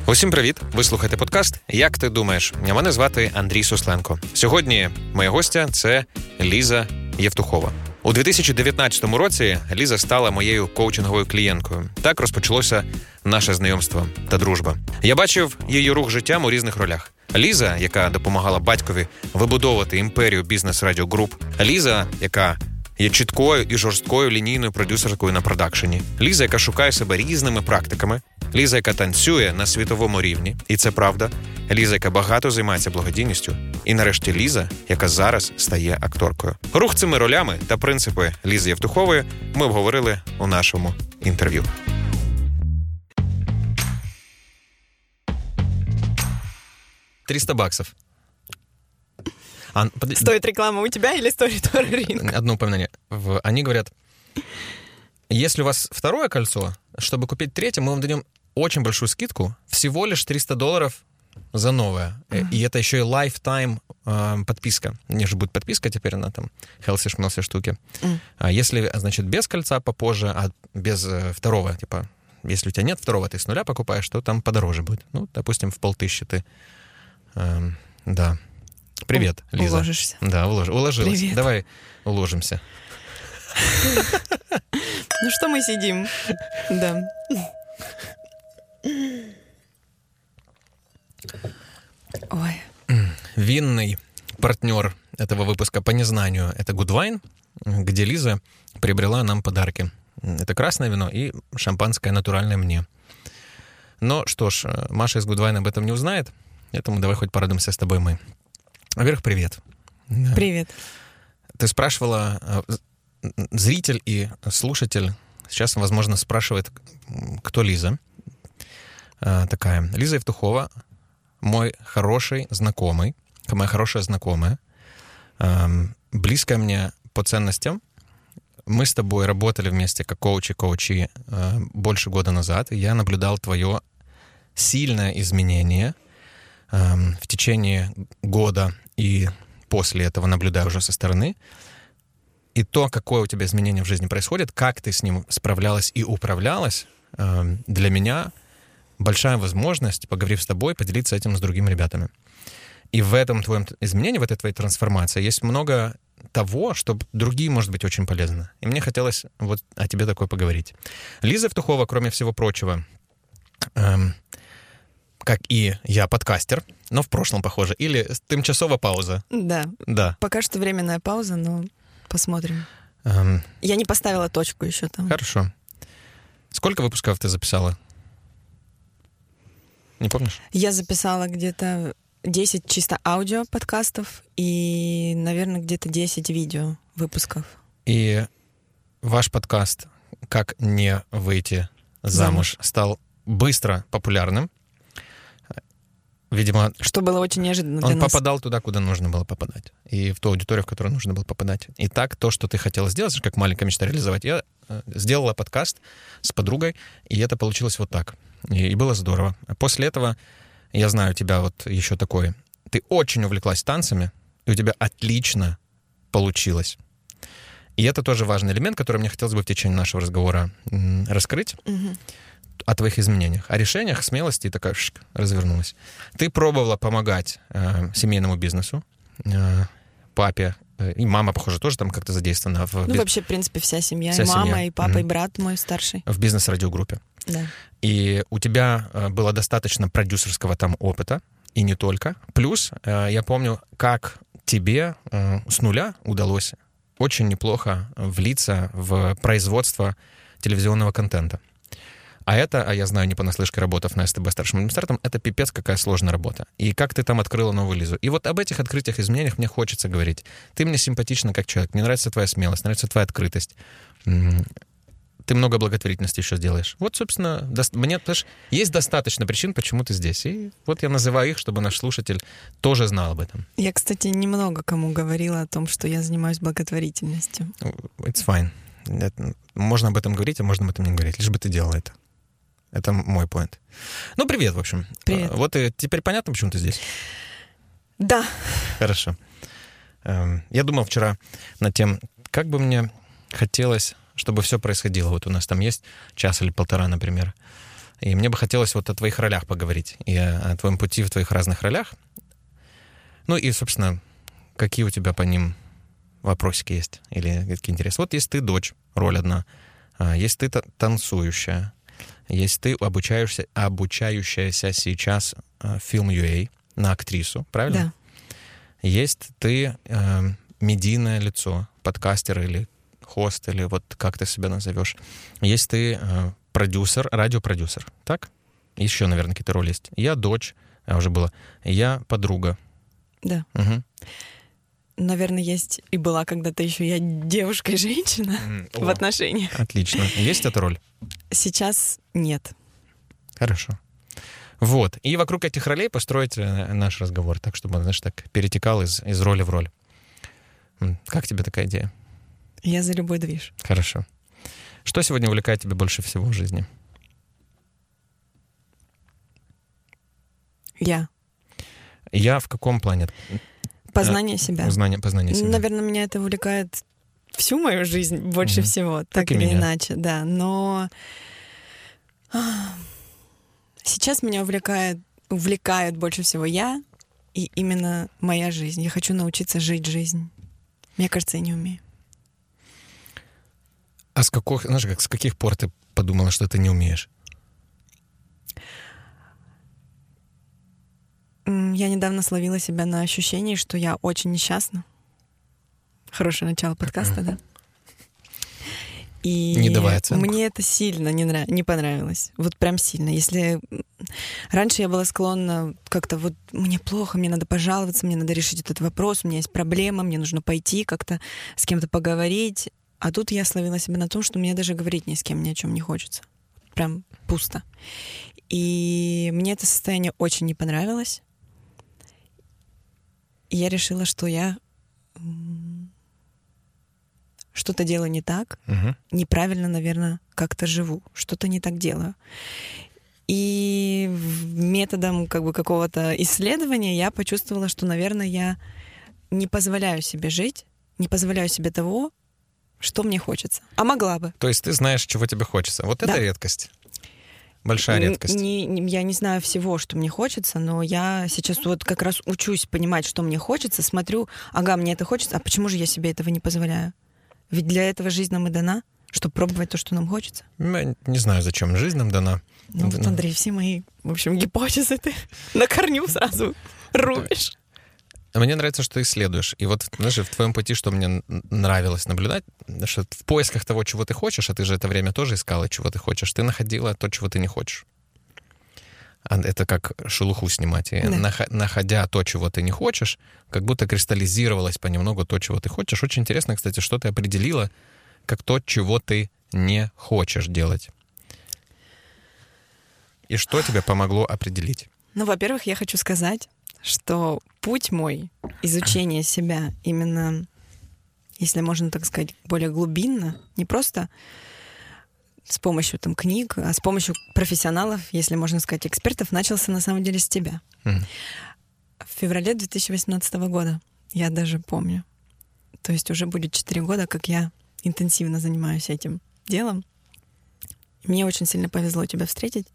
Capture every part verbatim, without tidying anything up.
Усім привіт! Ви слухаєте подкаст «Як ти думаєш?». Мене звати Андрій Сусленко. Сьогодні моя гостя – це Ліза Євтухова. У дві тисячі дев'ятнадцятому році Ліза стала моєю коучинговою клієнткою. Так розпочалося наше знайомство та дружба. Я бачив її рух життям у різних ролях. Ліза, яка допомагала батькові вибудовувати імперію бізнес-радіо груп. Ліза, яка є чіткою і жорсткою лінійною продюсеркою на продакшені. Ліза, яка шукає себе різними практиками. Ліза, яка танцює на світовому рівні. І це правда. Ліза, яка багато займається благодійністю. І нарешті Ліза, яка зараз стає акторкою. Рух цими ролями та принципи Лізи Євтухової ми обговорили у нашому інтерв'ю. триста баксов. А, под... Стоит реклама у тебя или стоит рынок? Одно упоминание. В... Они говорят, если у вас второе кольцо, чтобы купить третье, мы вам дадим очень большую скидку, всего лишь триста долларов за новое. Uh-huh. И это еще и lifetime э, подписка. У них же будет подписка теперь на там хелси-шмелси штуки. Uh-huh. А если, значит, без кольца попозже, а без э, второго, типа, если у тебя нет второго, ты с нуля покупаешь, то там подороже будет. Ну, допустим, в полтыщи ты... Э, да. Привет, У- Лиза. Уложишься. Да, улож... уложилась. Привет. Давай уложимся. Ну что мы сидим? Да. Ой. Винный партнер этого выпуска по незнанию — это Good Wine, где Лиза приобрела нам подарки. Это красное вино и шампанское натуральное мне. Но что ж, Маша из Good Wine об этом не узнает, поэтому давай хоть порадуемся с тобой мы. Во-первых, привет. Привет. Ты спрашивала, зритель и слушатель сейчас, возможно, спрашивает, кто Лиза такая. Лиза Євтухова, мой хороший знакомый, моя хорошая знакомая, близкая мне по ценностям. Мы с тобой работали вместе как коучи-коучи больше года назад, и я наблюдал твое сильное изменение в течение года и после этого наблюдаю уже со стороны. И то, какое у тебя изменение в жизни происходит, как ты с ним справлялась и управлялась, для меня большая возможность, поговорив с тобой, поделиться этим с другими ребятами. И в этом твоем изменении, в этой твоей трансформации есть много того, что другим может быть очень полезно. И мне хотелось вот о тебе такое поговорить. Лиза Євтухова, кроме всего прочего, эм, как и я, подкастер, но в прошлом, похоже, или тимчасова пауза. Да. Да. Пока что временная пауза, но посмотрим. Эм, Я не поставила точку еще там. Хорошо. Сколько выпусков ты записала? Не помнишь? Я записала где-то десять чисто аудио подкастов и, наверное, где-то десять видео выпусков. И ваш подкаст «Как не выйти замуж» замуж. стал быстро популярным. Видимо, что было очень неожиданно для он нас. попадал туда, куда нужно было попадать. И в ту аудиторию, в которую нужно было попадать. И так, то, что ты хотела сделать, как маленькая мечта реализовать, я сделала подкаст с подругой, и это получилось вот так. И, и было здорово. После этого, я знаю тебя вот еще такой, ты очень увлеклась танцами, и у тебя отлично получилось. И это тоже важный элемент, который мне хотелось бы в течение нашего разговора м- раскрыть. Угу. О твоих изменениях, о решениях, смелости, и такая шик, развернулась. Ты пробовала помогать э, семейному бизнесу, э, папе, э, и мама, похоже, тоже там как-то задействована. В, ну, биз... вообще, в принципе, вся семья, вся и мама, семья. и папа, mm-hmm. и брат мой старший. В бизнес-радиогруппе. Да. И у тебя э, было достаточно продюсерского там опыта, и не только. Плюс э, я помню, как тебе э, с нуля удалось очень неплохо влиться в производство телевизионного контента. А это, а я знаю не понаслышке, работав на СТБ старшим администратором, это пипец какая сложная работа. И как ты там открыла новую Лизу. И вот об этих открытиях, изменениях мне хочется говорить. Ты мне симпатична как человек, мне нравится твоя смелость, нравится твоя открытость. Ты много благотворительности еще сделаешь. Вот, собственно, до... мне тоже есть достаточно причин, почему ты здесь. И вот я называю их, чтобы наш слушатель тоже знал об этом. Я, кстати, немного кому говорила о том, что я занимаюсь благотворительностью. It's fine. Это... Можно об этом говорить, а можно об этом не говорить. Лишь бы ты делала это. Это мой поинт. Ну, привет, в общем. Привет. Вот и теперь понятно, почему ты здесь? Да. Хорошо. Я думал вчера над тем, как бы мне хотелось, чтобы все происходило. Вот у нас там есть час или полтора, например. И мне бы хотелось вот о твоих ролях поговорить, и о, о твоем пути в твоих разных ролях. Ну и, собственно, какие у тебя по ним вопросики есть или какие интересы. Вот есть ты дочь, роль одна, есть ты танцующая, есть ты обучаешься, обучающаяся сейчас в Film.ua на актрису, правильно? Да. Есть ты э, медийное лицо, подкастер или хост, или вот как ты себя назовешь. Есть ты э, продюсер, радиопродюсер, так? Еще, наверное, какие-то роли есть. Я дочь, а уже было. Я подруга. Да. Угу. Наверное, есть и была когда-то еще я девушка и женщина mm. в отношениях. Отлично. Есть эта роль? Сейчас нет. Хорошо. Вот. И вокруг этих ролей построить наш разговор, так, чтобы он, знаешь, так перетекал из, из роли в роль. Как тебе такая идея? Я за любой движ. Хорошо. Что сегодня увлекает тебя больше всего в жизни? Я. Я в каком плане? Познание себя. Познание, познание себя. Наверное, меня это увлекает всю мою жизнь больше mm-hmm. всего, так, так или меня. Иначе, да. Но сейчас меня увлекает, увлекает больше всего я и именно моя жизнь. Я хочу научиться жить жизнь. Мне кажется, я не умею. А с каких, знаешь, как, с каких пор ты подумала, что ты не умеешь? Я недавно словила себя на ощущении, что я очень несчастна. Хорошее начало подкаста, да? И не давай оценку. Мне это сильно не, нрав... не понравилось. Вот прям сильно. Если раньше я была склонна как-то вот мне плохо, мне надо пожаловаться, мне надо решить этот вопрос, у меня есть проблема, мне нужно пойти как-то с кем-то поговорить. А тут я словила себя на том, что мне даже говорить ни с кем ни о чем не хочется. Прям пусто. И мне это состояние очень не понравилось. И я решила, что я что-то делаю не так, угу. неправильно, наверное, как-то живу, что-то не так делаю. И методом как бы какого-то исследования я почувствовала, что, наверное, я не позволяю себе жить, не позволяю себе того, что мне хочется. А могла бы. То есть ты знаешь, чего тебе хочется. Вот да. это редкость. Большая редкость. Не, не, я не знаю всего, что мне хочется, но я сейчас вот как раз учусь понимать, что мне хочется, смотрю, ага, мне это хочется, а почему же я себе этого не позволяю? Ведь для этого жизнь нам и дана, чтобы пробовать то, что нам хочется. Я не знаю, зачем жизнь нам дана. Ну вот, Андрей, все мои, в общем, гипотезы ты на корню сразу рубишь. Мне нравится, что ты исследуешь. И вот, знаешь, в твоем пути, что мне нравилось наблюдать, что в поисках того, чего ты хочешь, а ты же это время тоже искала, чего ты хочешь, ты находила то, чего ты не хочешь. Это как шелуху снимать. И да. находя то, чего ты не хочешь, как будто кристаллизировалось понемногу то, чего ты хочешь. Очень интересно, кстати, что ты определила как то, чего ты не хочешь делать. И что тебе помогло определить? Ну, во-первых, я хочу сказать, что путь мой изучения себя именно, если можно так сказать, более глубинно, не просто с помощью там, книг, а с помощью профессионалов, если можно сказать, экспертов, начался на самом деле с тебя. Mm. В феврале две тысячи восемнадцатого года, я даже помню. То есть уже будет четыре года, как я интенсивно занимаюсь этим делом. Мне очень сильно повезло тебя встретить.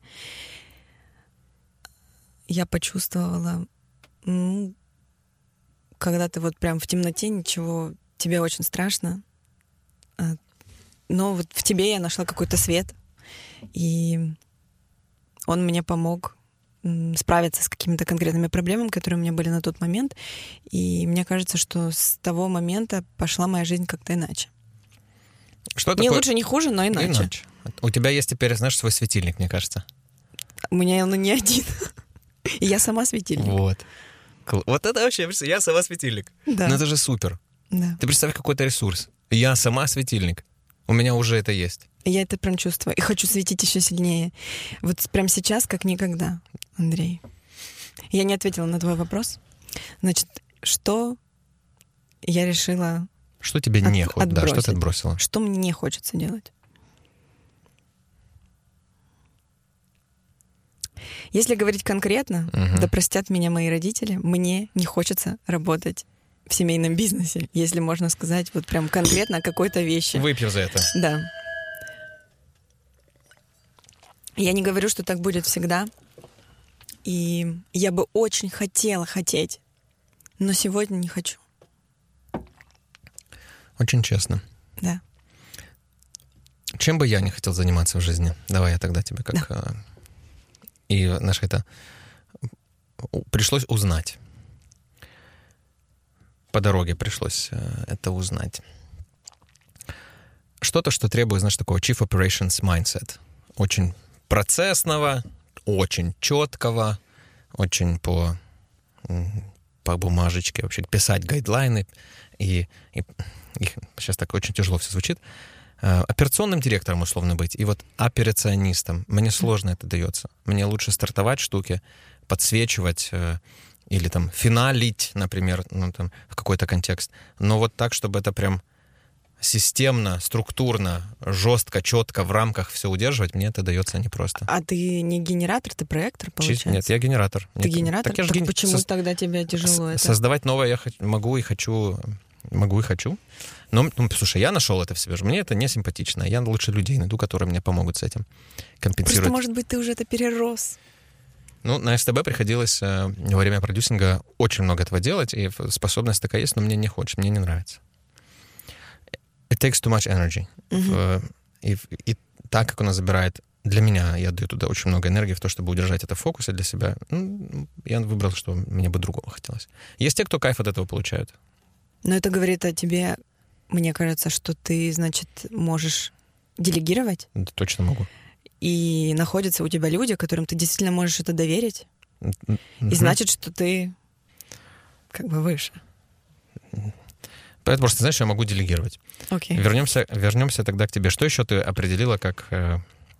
Я почувствовала, ну, когда ты вот прям в темноте, ничего, тебе очень страшно, но вот в тебе я нашла какой-то свет, и он мне помог справиться с какими-то конкретными проблемами, которые у меня были на тот момент, и мне кажется, что с того момента пошла моя жизнь как-то иначе. Что не такое... лучше, не хуже, но иначе. иначе. У тебя есть теперь, знаешь, свой светильник, мне кажется. У меня он не один. И я сама светильник. Вот. Вот это вообще, я сама светильник. Да. Ну это же супер. Да. Ты представь какой-то ресурс. Я сама светильник. У меня уже это есть. Я это прям чувствую. И хочу светить еще сильнее. Вот прям сейчас, как никогда, Андрей. Я не ответила на твой вопрос. Значит, что я решила... Что тебе от, не хочется? Да, что ты отбросила? Что мне не хочется делать? Если говорить конкретно, uh-huh. да простят меня мои родители, мне не хочется работать в семейном бизнесе, если можно сказать вот прям конкретно о какой-то вещи. Выпью за это. Да. Я не говорю, что так будет всегда. И я бы очень хотела хотеть, но сегодня не хочу. Очень честно. Да. Чем бы я не хотел заниматься в жизни? Давай я тогда тебе как... Да. И, знаешь, это... Пришлось узнать. По дороге пришлось это узнать. Что-то, что требует, знаешь, такого Chief Operations Mindset. Очень процессного, очень четкого, очень по, по бумажечке вообще писать гайдлайны. И, и, и сейчас так очень тяжело все звучит. Операционным директором условно быть. И вот операционистом. Мне сложно это дается. Мне лучше стартовать штуки, подсвечивать э, или там финалить, например, ну, там, в какой-то контекст. Но вот так, чтобы это прям системно, структурно, жестко, четко в рамках все удерживать, мне это дается непросто. А ты не генератор, ты проектор, получается? Нет, я генератор. Ты Нет, генератор? Так, я так ген... почему Со... тогда тебе тяжело С- это? Создавать новое я х... могу и хочу... Могу и хочу. Но, ну, слушай, я нашел это в себе. Мне это не симпатично. Я лучше людей найду, которые мне помогут с этим компенсировать. Просто, может быть, ты уже это перерос. Ну, на СТБ приходилось э, во время продюсинга очень много этого делать, и способность такая есть, но мне не хочется, мне не нравится. It takes too much energy. Mm-hmm. И, и так как она забирает для меня, я даю туда очень много энергии в то, чтобы удержать это в фокусе для себя, ну, я выбрал, что мне бы другого хотелось. Есть те, кто кайф от этого получают. Но это говорит о тебе, мне кажется, что ты, значит, можешь делегировать. Да, точно могу. И находятся у тебя люди, которым ты действительно можешь это доверить. Mm-hmm. И значит, что ты как бы выше. Поэтому просто, знаешь, я могу делегировать. Okay. Вернемся, вернемся тогда к тебе. Что еще ты определила, как э,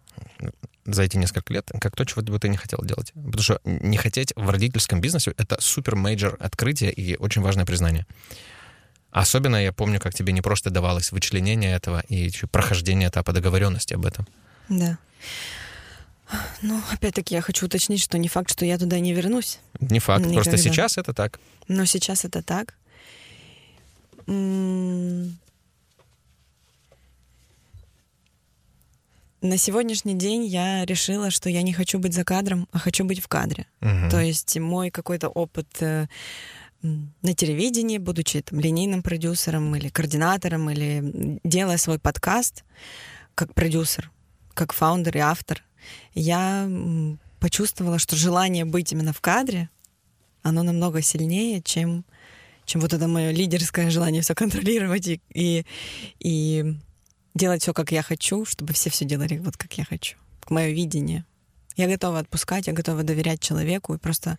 за эти несколько лет, как то, чего бы ты не хотела делать? Потому что не хотеть в родительском бизнесе — это супер-мейджор открытие и очень важное признание. Особенно я помню, как тебе не просто давалось вычленение этого и прохождение этапа договоренности об этом. Да. Ну, опять-таки, я хочу уточнить, что не факт, что я туда не вернусь. Не факт. Никогда. Просто сейчас это так. Но сейчас это так. М- На сегодняшний день я решила, что я не хочу быть за кадром, а хочу быть в кадре. Угу. То есть мой какой-то опыт э, на телевидении, будучи там линейным продюсером или координатором, или делая свой подкаст как продюсер, как фаундер и автор, я почувствовала, что желание быть именно в кадре, оно намного сильнее, чем, чем вот это мое лидерское желание все контролировать и, и, и делать все, как я хочу, чтобы все все делали вот как я хочу. Мое видение. Я готова отпускать, я готова доверять человеку и просто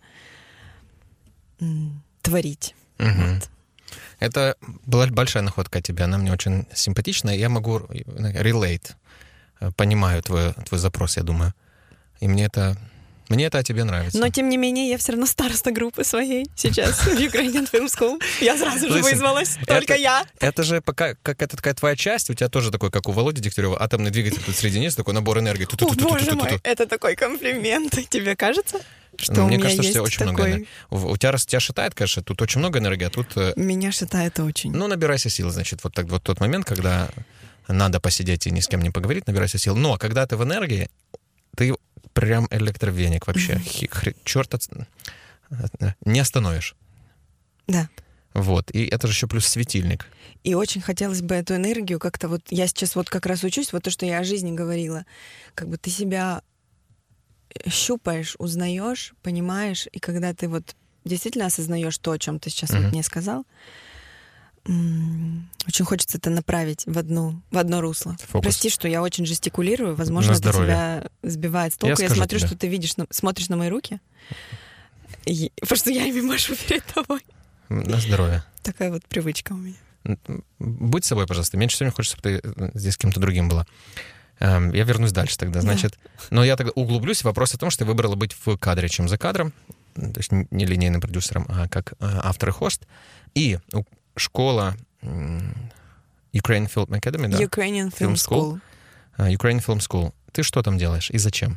м- творить. Угу. Вот. Это была большая находка от тебя, она мне очень симпатичная. Я могу relate, понимаю твой, твой запрос, я думаю. И мне это, мне это о тебе нравится. Но, тем не менее, я все равно староста группы своей сейчас в Ukrainian Film School. Я сразу же вызвалась, только я. Это же пока, как это такая твоя часть, у тебя тоже такой, как у Володи Дегтярева, атомный двигатель тут среди них, такой набор энергии. О, боже мой, это такой комплимент. Тебе кажется? Что ну, у мне меня кажется, есть что у тебя очень такой... много энергии. У тебя, тебя шатает, конечно, тут очень много энергии, а тут... Меня шатает очень. Ну, набирайся сил, значит, вот так вот тот момент, когда надо посидеть и ни с кем не поговорить, набирайся сил. Но когда ты в энергии, ты прям электровеник вообще. Mm-hmm. Черт, от... не остановишь. Да. Вот, и это же еще плюс светильник. И очень хотелось бы эту энергию как-то вот... Я сейчас вот как раз учусь, вот то, что я о жизни говорила. Как бы ты себя щупаешь, узнаешь, понимаешь, и когда ты вот действительно осознаешь то, о чем ты сейчас mm-hmm. вот мне сказал, м- очень хочется это направить в, одну, в одно русло. Фокус. Прости, что я очень жестикулирую, возможно, это тебя сбивает с толку. Я, я смотрю, тебе. Что ты видишь, смотришь на мои руки, и, потому что я ими машу перед тобой. На здоровье. Такая вот привычка у меня. Будь собой, пожалуйста. Меньше всего мне хочется, чтобы ты здесь кем-то другим была. Я вернусь дальше тогда, значит. Да. Но я тогда углублюсь в вопрос о том, что ты выбрала быть в кадре, чем за кадром. То есть не линейным продюсером, а как автор и хост. И школа Ukrainian Film Academy, да? Ukrainian Film School. Ukrainian Film School. Ты что там делаешь и зачем?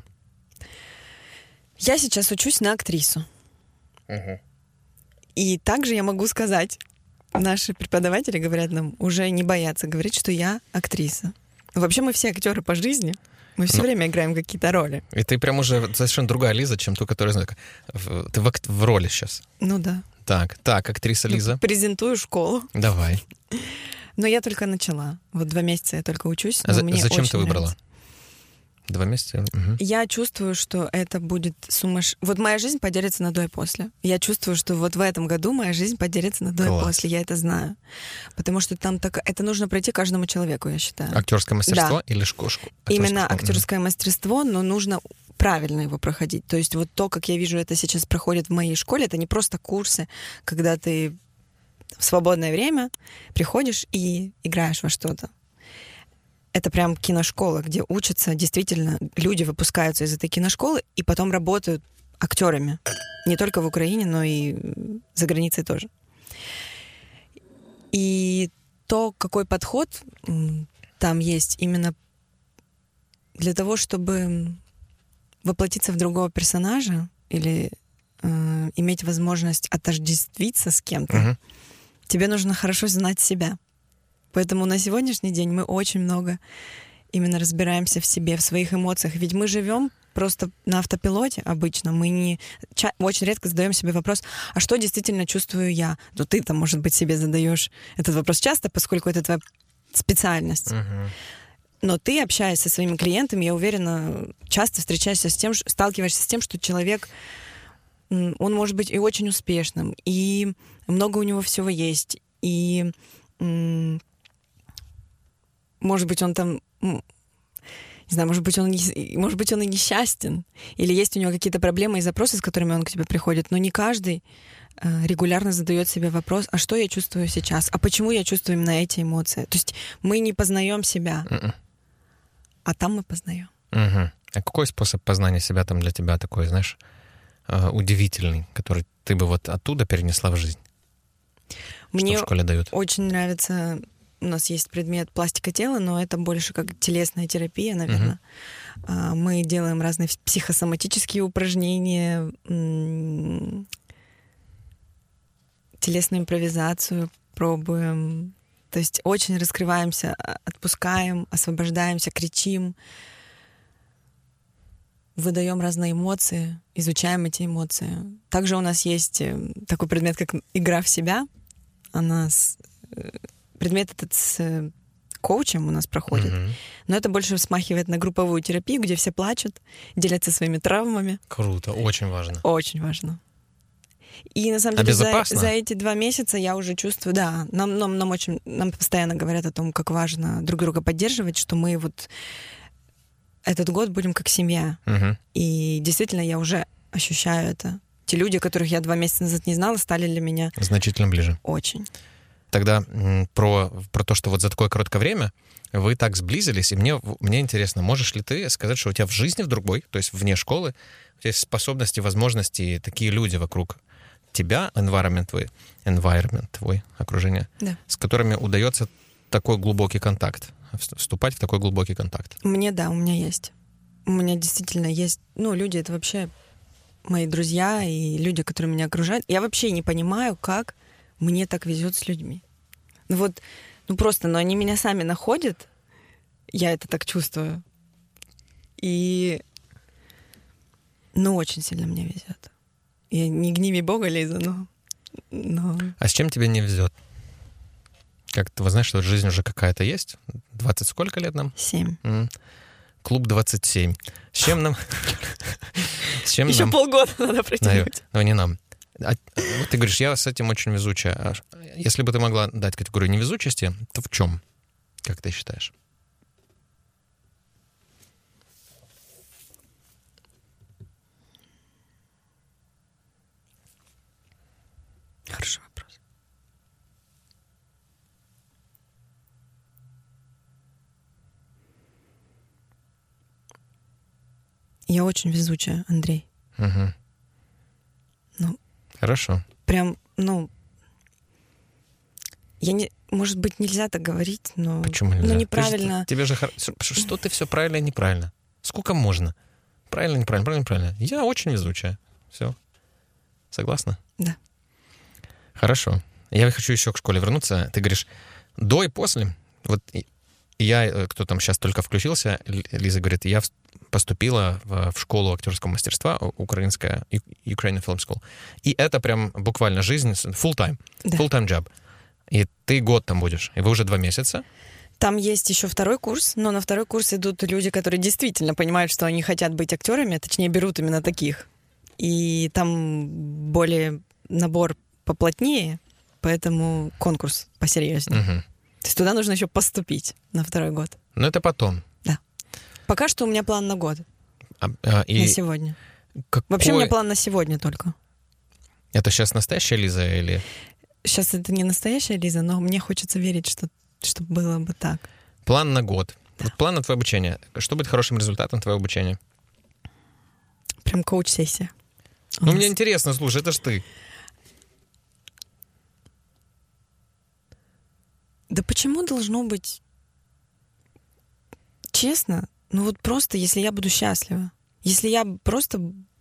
Я сейчас учусь на актрису. Uh-huh. И также я могу сказать, наши преподаватели говорят нам, уже не боятся говорить, что я актриса. Вообще мы все актеры по жизни. Мы все Ну, время играем какие-то роли. И ты прям уже совершенно другая Лиза, чем ту, которая... знаю, в- Ты в, ак- в роли сейчас. Ну да. Так, так, актриса Ну, Лиза. презентую школу. Давай. Но я только начала. Вот два месяца я только учусь. А но за- мне зачем ты очень выбрала? нравится. Два месяца? Мгм. Я чувствую, что это будет сумасш... Вот моя жизнь поделится на до и после. Я чувствую, что вот в этом году моя жизнь поделится на до Класс. и после. Я это знаю. Потому что там так... это нужно пройти каждому человеку, я считаю. Актерское мастерство Да. или шко- шко- Именно актерская школа? актерское мастерство, но нужно правильно его проходить. То есть вот то, как я вижу, это сейчас проходит в моей школе, это не просто курсы, когда ты в свободное время приходишь и играешь во что-то. Это прям киношкола, где учатся действительно люди, выпускаются из этой киношколы и потом работают актерами. Не только в Украине, но и за границей тоже. И то, какой подход м, там есть именно для того, чтобы воплотиться в другого персонажа или э, иметь возможность отождествиться с кем-то, Мгм. тебе нужно хорошо знать себя. Поэтому на сегодняшний день мы очень много именно разбираемся в себе, в своих эмоциях. Ведь мы живем просто на автопилоте обычно. Мы не ча- очень редко задаем себе вопрос, а что действительно чувствую я? Ну, ты-то, может быть, себе задаешь этот вопрос часто, поскольку это твоя специальность. Мгм. Но ты, общаясь со своими клиентами, я уверена, часто встречаешься с тем, ш- сталкиваешься с тем, что человек, м, он может быть и очень успешным, и много у него всего есть, и, м, может быть, он там, м, не знаю, может быть, он, не- может быть, он и несчастен, или есть у него какие-то проблемы и запросы, с которыми он к тебе приходит, но не каждый э, регулярно задает себе вопрос, а что я чувствую сейчас, а почему я чувствую именно эти эмоции. То есть мы не познаем себя, Мгм. а там мы познаем. Мгм. А какой способ познания себя там для тебя такой, знаешь, э, удивительный, который ты бы вот оттуда перенесла в жизнь? Мне Что в школе дают? очень нравится, у нас есть предмет пластика тела, но это больше как телесная терапия, наверное. А, Мы делаем разные психосоматические упражнения, м, телесную импровизацию пробуем. То есть очень раскрываемся, а, отпускаем, освобождаемся, кричим, выдаем разные эмоции, изучаем эти эмоции. Также у нас есть э, такой предмет, как игра в себя. Она с- э, предмет этот с э, коучем у нас проходит. Мгм. Но это больше смахивает на групповую терапию, где все плачут, делятся своими травмами. Круто, очень важно. Очень важно. И на самом А деле за, безопасно? за эти два месяца я уже чувствую, да, нам, нам, нам очень, нам постоянно говорят о том, как важно друг друга поддерживать, что мы вот этот год будем как семья. Мгм. И действительно я уже ощущаю это. Те люди, которых я два месяца назад не знала, стали для меня Значительно ближе. очень. Тогда м, про, про то, что вот за такое короткое время вы так сблизились, и мне, мне интересно, можешь ли ты сказать, что у тебя в жизни в другой, то есть вне школы, у тебя есть способности, возможности, такие люди вокруг тебя, environment твой, environment твой, окружение, Да. с которыми удается такой глубокий контакт, вст- вступать в такой глубокий контакт? Мне, да, у меня есть. У меня действительно есть... Ну, люди — это вообще мои друзья и люди, которые меня окружают. Я вообще не понимаю, как мне так везет с людьми. Ну вот, ну просто, но они меня сами находят, я это так чувствую. И, ну, очень сильно мне везет. Я не гневи Бога, Лиза, но... но... А с чем тебе не везет? Как ты вот знаешь, что жизнь уже какая-то есть? двадцать сколько лет нам? Семь. М. Клуб двадцать семь. С чем нам... С чем Еще нам... полгода надо Наверное, протянуть. но не нам. А, вот ты говоришь, я с этим очень везучая. А ш- если бы ты могла дать категорию невезучести, то в чем? Как ты считаешь? Хороший вопрос. Я очень везучая, Андрей. Мгм. Ну. Хорошо. Прям, ну... Я не... Может быть, нельзя так говорить, но... Почему нельзя? Ну, Ты же- неправильно. тебе же... хор- Что, что ты все правильно и неправильно? Сколько можно? Правильно, неправильно, правильно, неправильно. Я очень везучая. Все. Согласна? Да. Хорошо. Я хочу еще к школе вернуться. Ты говоришь, до и после. Вот и- я, кто там сейчас только включился, Лиза говорит, я поступила в, в школу актерского мастерства, украинская, Ukrainian Film School, и это прям буквально жизнь, full-time, Да. full-time job. И ты год там будешь, и вы уже два месяца. Там есть еще второй курс, но на второй курс идут люди, которые действительно понимают, что они хотят быть актерами, точнее, берут именно таких. И там более набор поплотнее, поэтому конкурс посерьезнее. Угу. То есть туда нужно еще поступить на второй год. Но это потом. Да. Пока что у меня план на год. А, а, и на сегодня. какой... Вообще у меня план на сегодня только. Это сейчас настоящая Лиза или... Сейчас это не настоящая Лиза, но мне хочется верить, что, что было бы так. План на год. Да. Вот план на твое обучение. Что будет хорошим результатом твоего обучения? Прям коуч-сессия. У Ну, нас. мне интересно, слушай, это ж ты. Да почему должно быть честно? Ну вот просто, если я буду счастлива. Если я просто...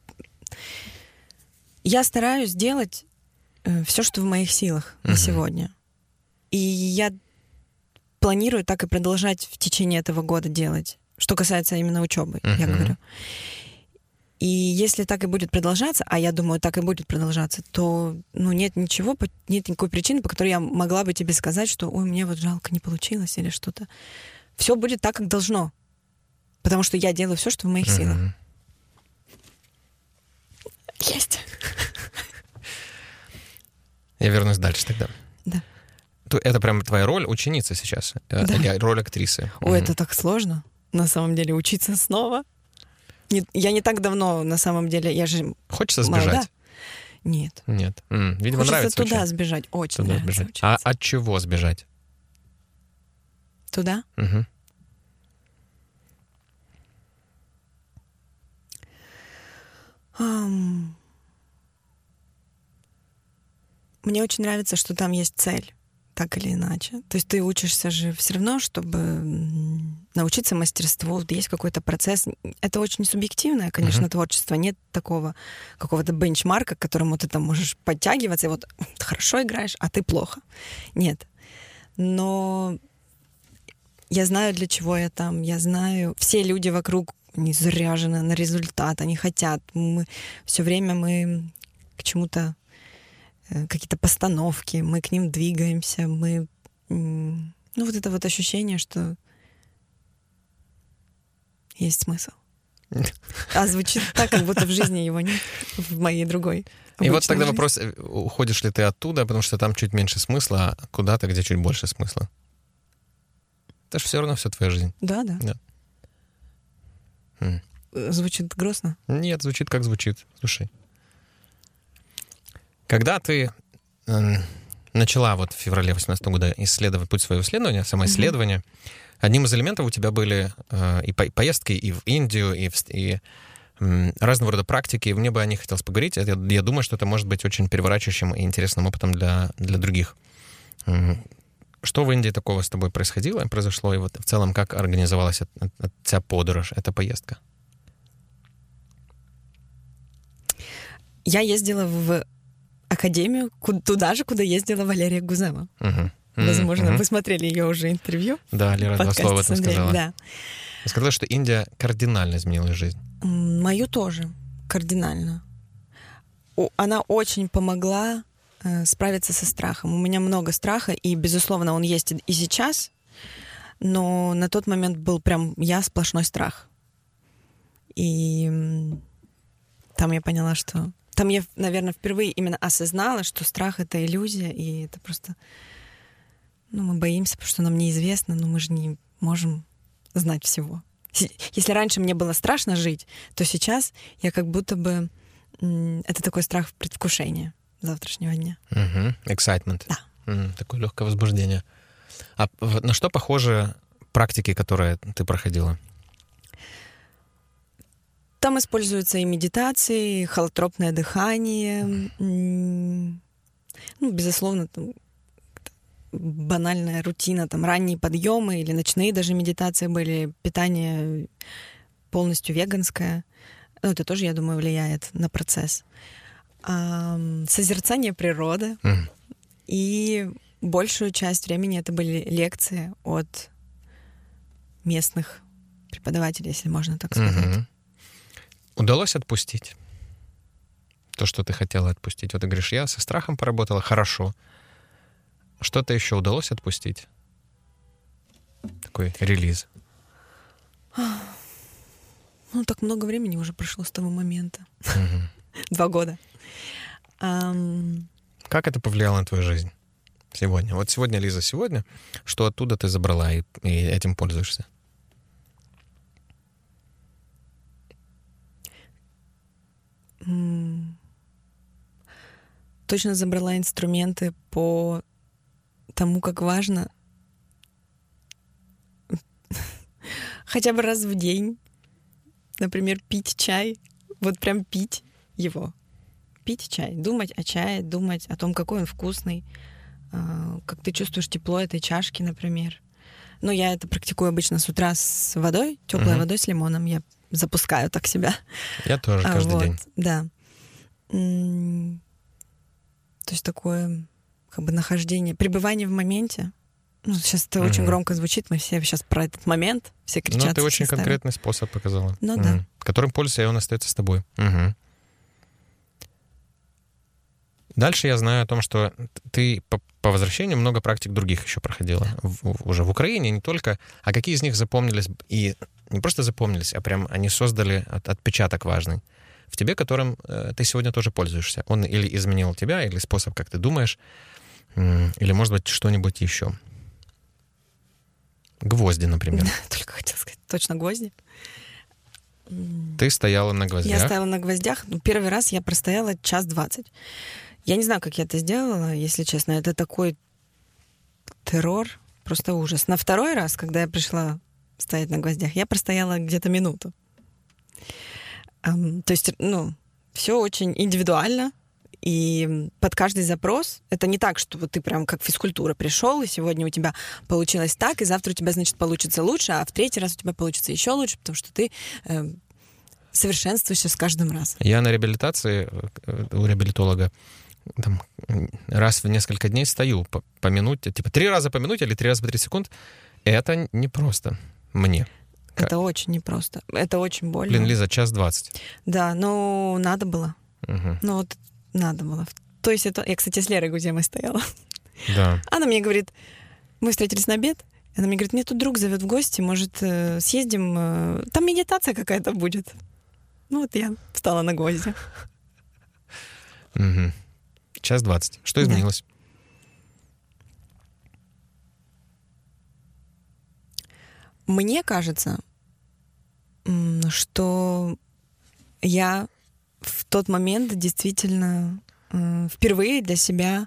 Я стараюсь делать э, все, что в моих силах на Мгм. сегодня. И я планирую так и продолжать в течение этого года делать. Что касается именно учебы, я Мгм. говорю. И если так и будет продолжаться, а я думаю, так и будет продолжаться, то ну, нет ничего, по- нет никакой причины, по которой я могла бы тебе сказать, что ой, мне вот жалко, не получилось или что-то. Все будет так, как должно. Потому что я делаю все, что в моих силах. Мгм. Есть. Я вернусь дальше тогда. Да. То это прям твоя роль ученицы сейчас? Э, Да. Или роль актрисы? Ой, Мгм. это так сложно, на самом деле, учиться снова. Не- я не так давно, на самом деле, я же Хочется молода. сбежать? Нет. Нет. М, Видимо, Хочется нравится туда учиться. сбежать. Очень Туда нравится сбежать. учиться. А от чего сбежать? Туда? Мгм. Ам. Мне очень нравится, что там есть цель, так или иначе. То есть ты учишься же все равно, чтобы м, научиться мастерству. Вот есть какой-то процесс. Это очень субъективное, конечно, Мгм. творчество. Нет такого какого-то бенчмарка, к которому ты там можешь подтягиваться. И вот ты хорошо играешь, а ты плохо. Нет. Но я знаю, для чего я там. Я знаю, все люди вокруг они заряжены на результат, они хотят. Мы все время мы к чему-то э, какие-то постановки, мы к ним двигаемся, мы м, ну вот это вот ощущение, что есть смысл. А звучит так, как будто в жизни его нет, в моей другой. И вот обычной тогда жизни. вопрос, э, уходишь ли ты оттуда, потому что там чуть меньше смысла, а куда-то, где чуть больше смысла? Это же все равно все твоя жизнь. Да, да. Да. М. Э, Звучит грустно. Нет, звучит как звучит. Слушай. Когда ты м, начала вот в феврале восемнадцатого года исследовать путь своего исследования, самоисследование, одним из элементов у тебя были э, и по- поездки и в Индию, и, в, с- и м, разного рода практики. И мне бы о них хотелось поговорить. Это- я думаю, что это может быть очень переворачивающим и интересным опытом для, для других. М, Что в Индии такого с тобой происходило, произошло, и вот в целом как организовалась эт- эт- эта подорож, эта поездка? Я ездила в академию, ку- туда же, куда ездила Валерия Гузева. Мгм. М, Возможно, мгм. вы смотрели ее уже интервью. Да, Лера два подкасте слова об с этом Андреем, сказала. Да. Сказала, что Индия кардинально изменила жизнь. М, Мою тоже кардинально. О- Она очень помогла э, справиться со страхом. У меня много страха, и, безусловно, он есть и- и сейчас, но на тот момент был прям я сплошной страх. И м, там я поняла, что... Там я, наверное, впервые именно осознала, что страх — это иллюзия, и это просто... Ну, мы боимся, потому что нам неизвестно, но мы же не можем знать всего. С- Если раньше мне было страшно жить, то сейчас я как будто бы... м, Это такой страх предвкушения завтрашнего дня. Мгм. Excitement. Да. М, Такое легкое возбуждение. А в- на что похожи практики, которые ты проходила? Там используются и медитации, и холотропное дыхание. м, Ну, безусловно, там банальная рутина, там ранние подъемы или ночные даже медитации были, питание полностью веганское. Ну, это тоже, я думаю, влияет на процесс. А, м, созерцание природы. Мгм. И большую часть времени это были лекции от местных преподавателей, если можно так сказать. Угу. Удалось отпустить то, что ты хотела отпустить? Вот ты говоришь, я со страхом поработала, хорошо. Что-то еще удалось отпустить? Такой релиз. Ну, так много времени уже прошло с того момента. Угу. Два года. Um... Как это повлияло на твою жизнь сегодня? Вот сегодня, Лиза, сегодня, что оттуда ты забрала и, и этим пользуешься? Mm. Точно забрала инструменты по тому, как важно хотя бы раз в день, например, пить чай, вот прям пить его. Пить чай, думать о чае, думать о том, какой он вкусный, как ты чувствуешь тепло этой чашки, например. Но я это практикую обычно с утра с водой, теплой uh-huh. водой с лимоном. Я запускаю так себя. Я тоже каждый вот, день. Да. То есть такое как бы нахождение, пребывание в моменте. Ну, сейчас это uh-huh. очень громко звучит, мы все сейчас про этот момент, все кричат. Ну, ты очень конкретный способ показала. Ну, uh-huh. да. Которым пользуешься, и он остается с тобой. Uh-huh. Дальше я знаю о том, что ты по, по возвращению много практик других еще проходила. В, в, уже в Украине, не только. А какие из них запомнились? И не просто запомнились, а прям они создали от, отпечаток важный в тебе, которым э, ты сегодня тоже пользуешься. Он или изменил тебя, или способ, как ты думаешь, э, или, может быть, что-нибудь еще. Гвозди, например. Только хотела сказать, точно гвозди. Ты стояла на гвоздях? Я стояла на гвоздях. Первый раз я простояла час двадцать. Я не знаю, как я это сделала, если честно. Это такой террор, просто ужас. На второй раз, когда я пришла стоять на гвоздях, я простояла где-то минуту. Um, то есть, ну, все очень индивидуально. И под каждый запрос это не так, что вот ты прям как физкультура пришел, и сегодня у тебя получилось так, и завтра у тебя, значит, получится лучше, а в третий раз у тебя получится еще лучше, потому что ты э, совершенствуешься с каждым разом. Я на реабилитации у реабилитолога там, раз в несколько дней стою по, по минуте, типа три раза по минуте или три раза по тридцать секунд. Это непросто мне. Это как? Очень непросто. Это очень больно. Блин, Лиза, час двадцать. Да, но надо было. Угу. Ну вот надо было. То есть это... Я, кстати, с Лерой Гуземой стояла. Да. Она мне говорит, мы встретились на обед, она мне говорит, мне тут друг зовет в гости, может, съездим, там медитация какая-то будет. Ну вот я встала на гвозди. Угу. час двадцать. Что изменилось? Да. Мне кажется, что я в тот момент действительно впервые для себя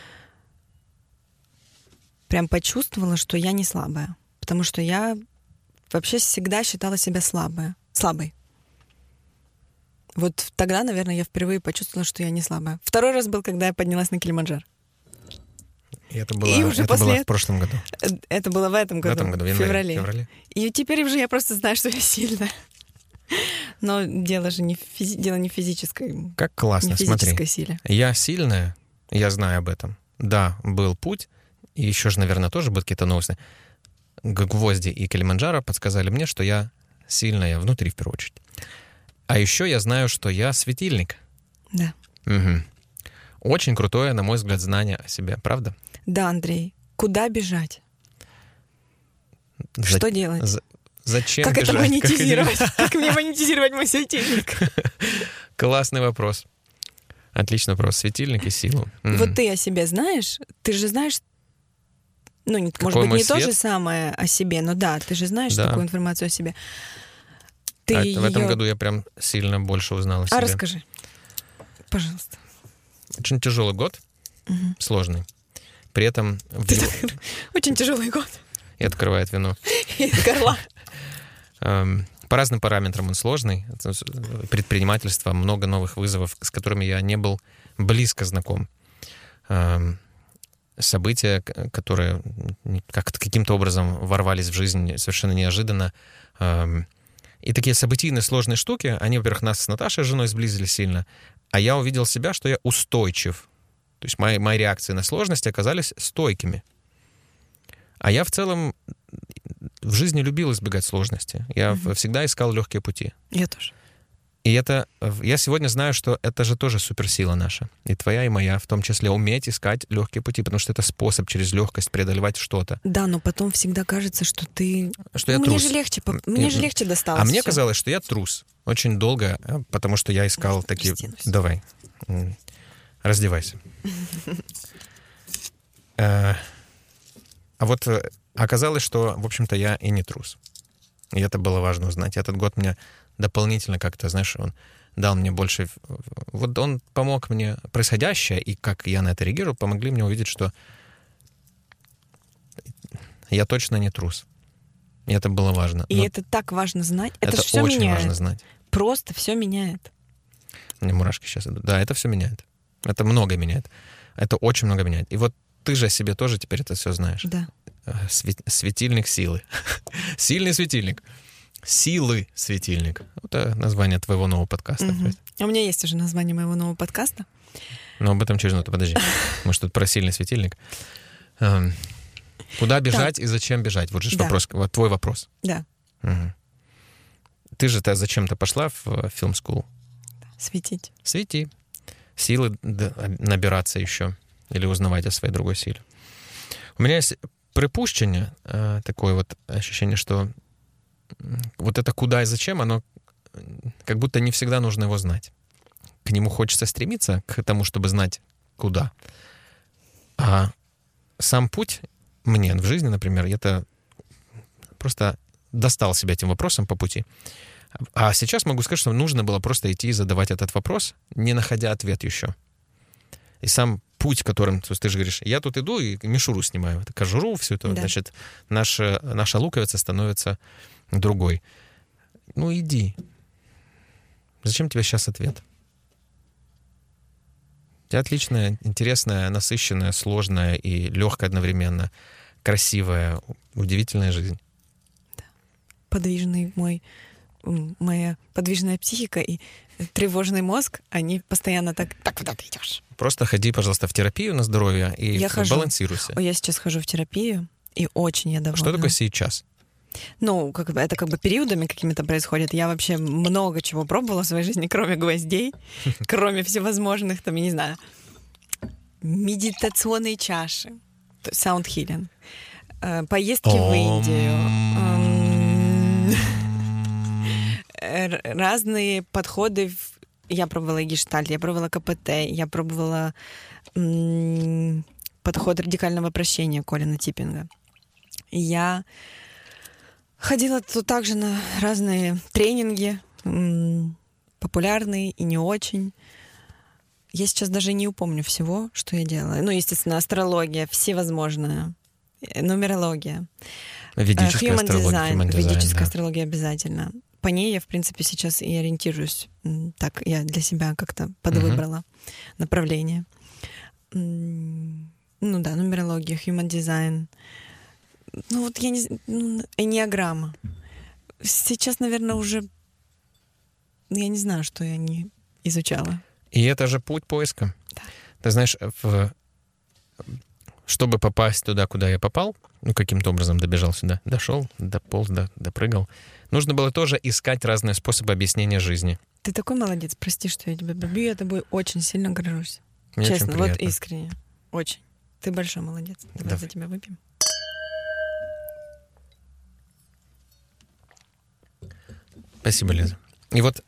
прям почувствовала, что я не слабая. Потому что я вообще всегда считала себя слабой. слабой. Вот тогда, наверное, я впервые почувствовала, что я не слабая. Второй раз был, когда я поднялась на Килиманджаро. И это было, и уже это после... было в прошлом году? Это было в этом году, в, этом году, в, в январе, феврале. феврале. И теперь уже я просто знаю, что я сильная. Но дело же не, физи... дело не в физической, как классно, не физической смотри. силе. Я сильная, я знаю об этом. Да, был путь, и еще же, наверное, тоже будут какие-то новости. Гвозди и Килиманджаро подсказали мне, что я сильная внутри, в первую очередь. А еще я знаю, что я светильник. Да. Угу. Очень крутое, на мой взгляд, знание о себе, правда? Да, Андрей. Куда бежать? За... Что делать? За... Зачем как бежать? Это монетизировать? Как, как мне монетизировать мой светильник? Классный вопрос. Отличный вопрос. Светильник и силу. Mm. Вот ты о себе знаешь? Ты же знаешь, ну, не, может быть, не свет? То же самое о себе, но да, ты же знаешь да. такую информацию о себе. Ты а ее... В этом году я прям сильно больше узнал о себе. А расскажи, пожалуйста. Очень тяжелый год, угу. сложный. При этом... В его... Очень тяжелый год. И открывает вино. Из горла. По разным параметрам он сложный. Предпринимательство, много новых вызовов, с которыми я не был близко знаком. События, которые как-то каким-то образом ворвались в жизнь совершенно неожиданно. И такие событийные сложные штуки, они, во-первых, нас с Наташей, с женой, сблизили сильно, а я увидел себя, что я устойчив. То есть мои, мои реакции на сложности оказались стойкими. А я в целом в жизни любил избегать сложности. Я mm-hmm. всегда искал легкие пути. Я тоже. И это, я сегодня знаю, что это же тоже суперсила наша. И твоя, и моя, в том числе, уметь искать легкие пути, потому что это способ через легкость преодолевать что-то. Да, но потом всегда кажется, что ты... Что я ну, трус. Мне же легче, мне же легче досталось. А мне всё. казалось, что я трус. Очень долго, потому что я искал Может, такие... разденусь. Давай, раздевайся. А вот оказалось, что, в общем-то, я и не трус. И это было важно узнать. Этот год мне дополнительно как-то, знаешь, он дал мне больше... Вот он помог мне происходящее, и как я на это реагировал, помогли мне увидеть, что я точно не трус. И это было важно. И Но это так важно знать. Это, это же все очень меняет. важно знать. Просто все меняет. Мне мурашки сейчас идут. Да, это все меняет. Это много меняет. Это очень много меняет. И вот ты же о себе тоже теперь это все знаешь. Да. Свет, светильник силы. Сильный светильник. Силы светильник. Это название твоего нового подкаста. Угу. А у меня есть уже название моего нового подкаста. Но об этом через минуту, подожди. Может, тут про сильный светильник. Эм, куда бежать так. И зачем бежать? Вот же да. вопрос, вот твой вопрос. Да. Угу. Ты же -то зачем-то пошла в Film School? Светить. Свети. Силы набираться еще. Или узнавать о своей другой силе. У меня есть припущение, такое вот ощущение, что вот это куда и зачем, оно как будто не всегда нужно его знать. К нему хочется стремиться, к тому, чтобы знать куда. А сам путь мне в жизни, например, это просто достал себя этим вопросом по пути. А сейчас могу сказать, что нужно было просто идти и задавать этот вопрос, не находя ответ еще. И сам путь, которым, то есть ты же говоришь, я тут иду и мишуру снимаю, это кожуру, все это, да. Значит, наша, наша луковица становится другой. Ну, иди. Зачем тебе сейчас ответ? У тебя отличная, интересная, насыщенная, сложная и легкая одновременно, красивая, удивительная жизнь. Да. Подвижный мой, моя подвижная психика и тревожный мозг, они постоянно так, так куда ты идешь? Просто ходи, пожалуйста, в терапию на здоровье и я балансируйся. Хожу. Я сейчас хожу в терапию, и очень я довольна. Что такое сейчас? Ну, как бы, это как бы периодами какими-то происходит. Я вообще много чего пробовала в своей жизни, кроме гвоздей, кроме всевозможных, там, я не знаю, медитационные чаши, sound healing, поездки в Индию, разные подходы. Я пробовала гештальт, я пробовала ка пэ тэ, я пробовала м- подход радикального прощения Колина Типпинга. Я ходила тут также на разные тренинги, м- популярные и не очень. Я сейчас даже не упомню всего, что я делала. Ну, естественно, астрология, всевозможная, нумерология, ведическая human астрология, design, human design, ведическая да. астрология обязательно. По ней я, в принципе, сейчас и ориентируюсь. Так я для себя как-то подвыбрала uh-huh. направление. Ну да, нумерология, human design. Ну вот я не... Ну, энеограмма. Сейчас, наверное, уже... Я не знаю, что я не изучала. И это же путь поиска. Да. Ты знаешь, в... чтобы попасть туда, куда я попал, ну, каким-то образом добежал сюда, дошел, дополз, допрыгал, нужно было тоже искать разные способы объяснения жизни. Ты такой молодец, прости, что я тебя бью, я тобой очень сильно горжусь. Мне честно, очень вот искренне. Очень. Ты большой молодец. Давай, Давай. за тебя выпьем. Спасибо, Лиза. И вот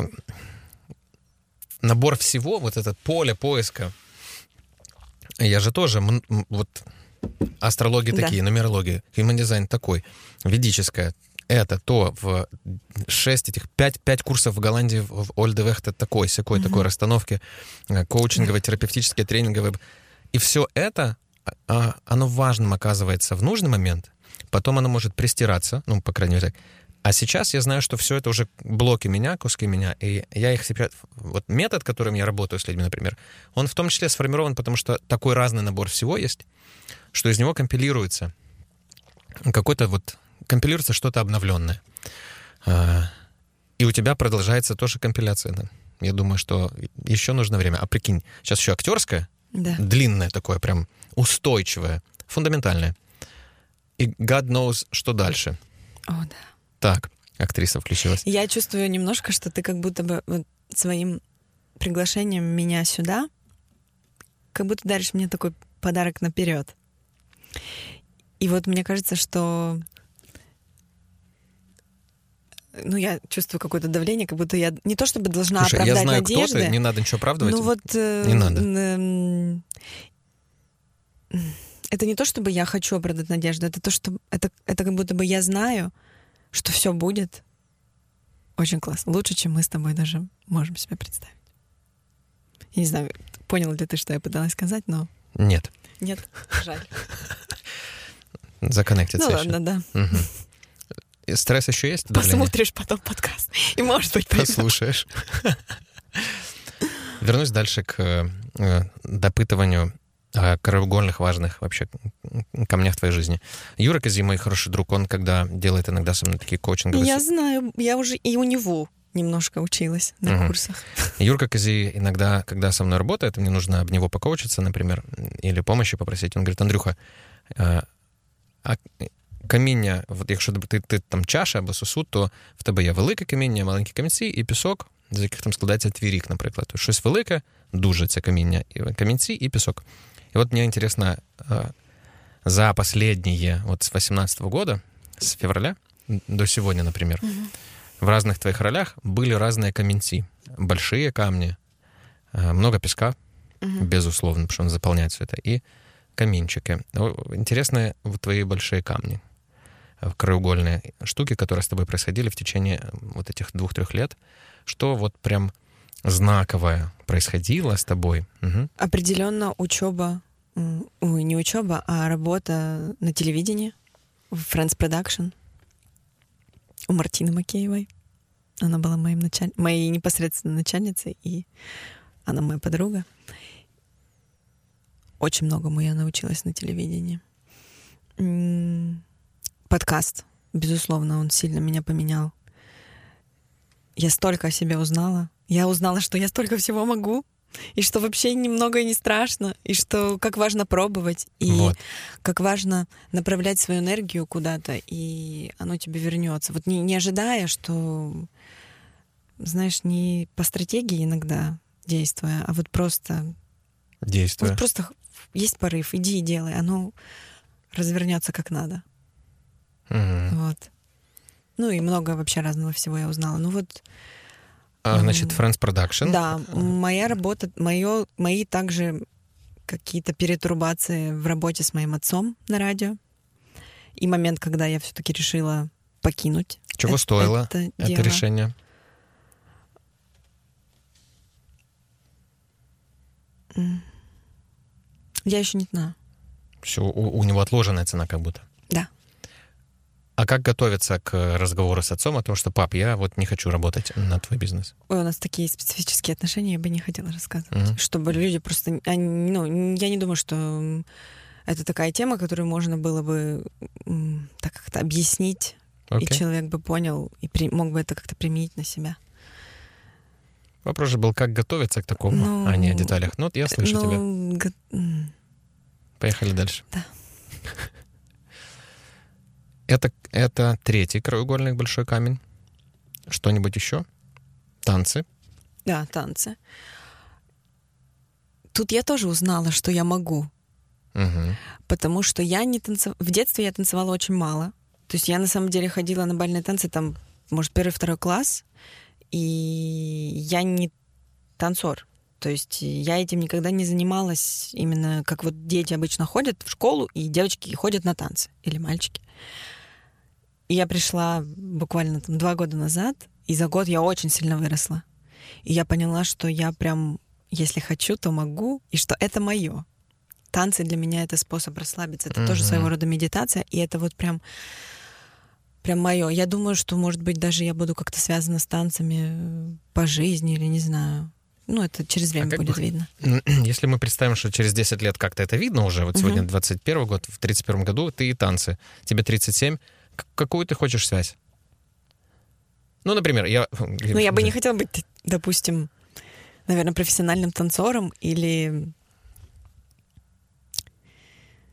набор всего, вот это поле поиска, я же тоже, вот астрология да. такие, нумерология, human design такой, ведическая, это, то, в шесть этих, пять, пять курсов в Голландии, в Ольдевехте такой, сякой, mm-hmm. такой расстановки, коучинговые, терапевтические, тренинговые. И все это, оно важным оказывается в нужный момент, потом оно может пристираться, ну, по крайней мере, так. А сейчас я знаю, что все это уже блоки меня, куски меня, и я их сейчас... Вот метод, которым я работаю с людьми, например, он в том числе сформирован, потому что такой разный набор всего есть, что из него компилируется какой-то вот... компилируется что-то обновленное. И у тебя продолжается тоже компиляция. Да? Я думаю, что еще нужно время. А прикинь, сейчас еще актерское, да. длинное такое, прям устойчивое, фундаментальное. И God knows, что дальше. О, да. Так, актриса включилась. Я чувствую немножко, что ты как будто бы вот своим приглашением меня сюда, как будто даришь мне такой подарок наперед. И вот мне кажется, что ну, я чувствую какое-то давление, как будто я не то чтобы должна Слушай, оправдать я знаю, надежды. кто ты, не надо ничего оправдывать. Ну вот... э, Не надо. э, это не то, чтобы я хочу оправдать надежду, это то, что... Это, это как будто бы я знаю, что все будет очень классно. Лучше, чем мы с тобой даже можем себе представить. Я не знаю, понял ли ты, что я пыталась сказать, но... Нет. Нет, жаль. Законнектиться Ну еще. ладно, да. Угу. И стресс еще есть? Давление? Посмотришь потом подкаст. И, может быть, поймёшь. Послушаешь. Вернусь дальше к э, допытыванию о краеугольных, важных вообще камнях твоей жизни. Юра Кози, мой хороший друг, он когда делает иногда со мной такие коучинговые... Я знаю, я уже и у него немножко училась на Мгм. курсах. Юрка Кози иногда, когда со мной работает, мне нужно об него покоучиться, например, или помощи попросить, он говорит: Андрюха, э, а каміння, от якщо ти, ти там чаша або сосуд, то в тебе є велике каміння, маленькі камінці і пісок, з яких там складається твій рік, наприклад. Щось велике, дуже це каміння, і камінці і пісок. И вот мне интересно, за последние, вот с восемнадцатого года, с февраля до сегодня, например, Мгм. в разных твоих ролях были разные каменцы. Большие камни, много песка, Мгм. безусловно, потому что он заполняет все это, и каминчики. Интересны вот твои большие камни, краеугольные штуки, которые с тобой происходили в течение вот этих двух-трех лет. Что вот прям знаковое происходило с тобой? Угу. Определенно учеба, м, ой, не учеба, а работа на телевидении в Friends Production у Мартины Макеевой. Она была моим началь... моей непосредственно начальницей, и она моя подруга. Очень многому я научилась на телевидении. М, Подкаст, безусловно, он сильно меня поменял. Я столько о себе узнала. Я узнала, что я столько всего могу, и что вообще немного и не страшно, и что как важно пробовать, и Вот. как важно направлять свою энергию куда-то, и оно тебе вернется. Вот не, не ожидая, что, знаешь, не по стратегии иногда действуя, а вот просто, Действуя. вот просто есть порыв, иди и делай, оно развернется как надо. Мгм. Вот. Ну и много вообще разного всего я узнала. Ну вот, А, значит, М, Friends Production. да, моя работа, моё, мои также какие-то перетурбации в работе с моим отцом на радио. И момент, когда я все-таки решила покинуть. Чего э- стоило это, это дело. решение? М. Я еще не знаю. Все, у, у него отложенная цена как будто. Да. А как готовиться к разговору с отцом о том, что, пап, я вот не хочу работать на твой бизнес? Ой, у нас такие специфические отношения, я бы не хотела рассказывать. Мгм. Чтобы люди просто... Они, ну, я не думаю, что это такая тема, которую можно было бы м, так как-то объяснить, и Окей. человек бы понял, и при- мог бы это как-то применить на себя. Вопрос же был, как готовиться к такому, Ну, а не о деталях. Ну, вот я слышу тебя. Ну, го- м, Поехали дальше. Да. Это, это третий краеугольный большой камень. Что-нибудь еще? Танцы. да, танцы. Тут я тоже узнала, что я могу, Мгм. потому что я не танцевала... В детстве я танцевала очень мало. То есть я на самом деле ходила на бальные танцы, там, может, первый-второй класс, и я не танцор. То есть я этим никогда не занималась именно как вот дети обычно ходят в школу, и девочки ходят на танцы, или мальчики. И я пришла буквально там два года назад, и за год я очень сильно выросла. И я поняла, что я прям, если хочу, то могу, и что это мое. Танцы для меня — это способ расслабиться, это тоже Мгм. своего рода медитация, и это вот прям, прям мое. Я думаю, что, может быть, даже я буду как-то связана с танцами э, по жизни, или не знаю. Ну, это через время как будет бы- видно. Если мы представим, что через десять лет как-то это видно уже, вот сегодня Мгм. двадцать первый год, в тридцать первом году ты и танцы, тебе тридцать семь, к- какую ты хочешь связь? Ну, например, я... Ну, я бы не хотела быть, допустим, наверное, профессиональным танцором или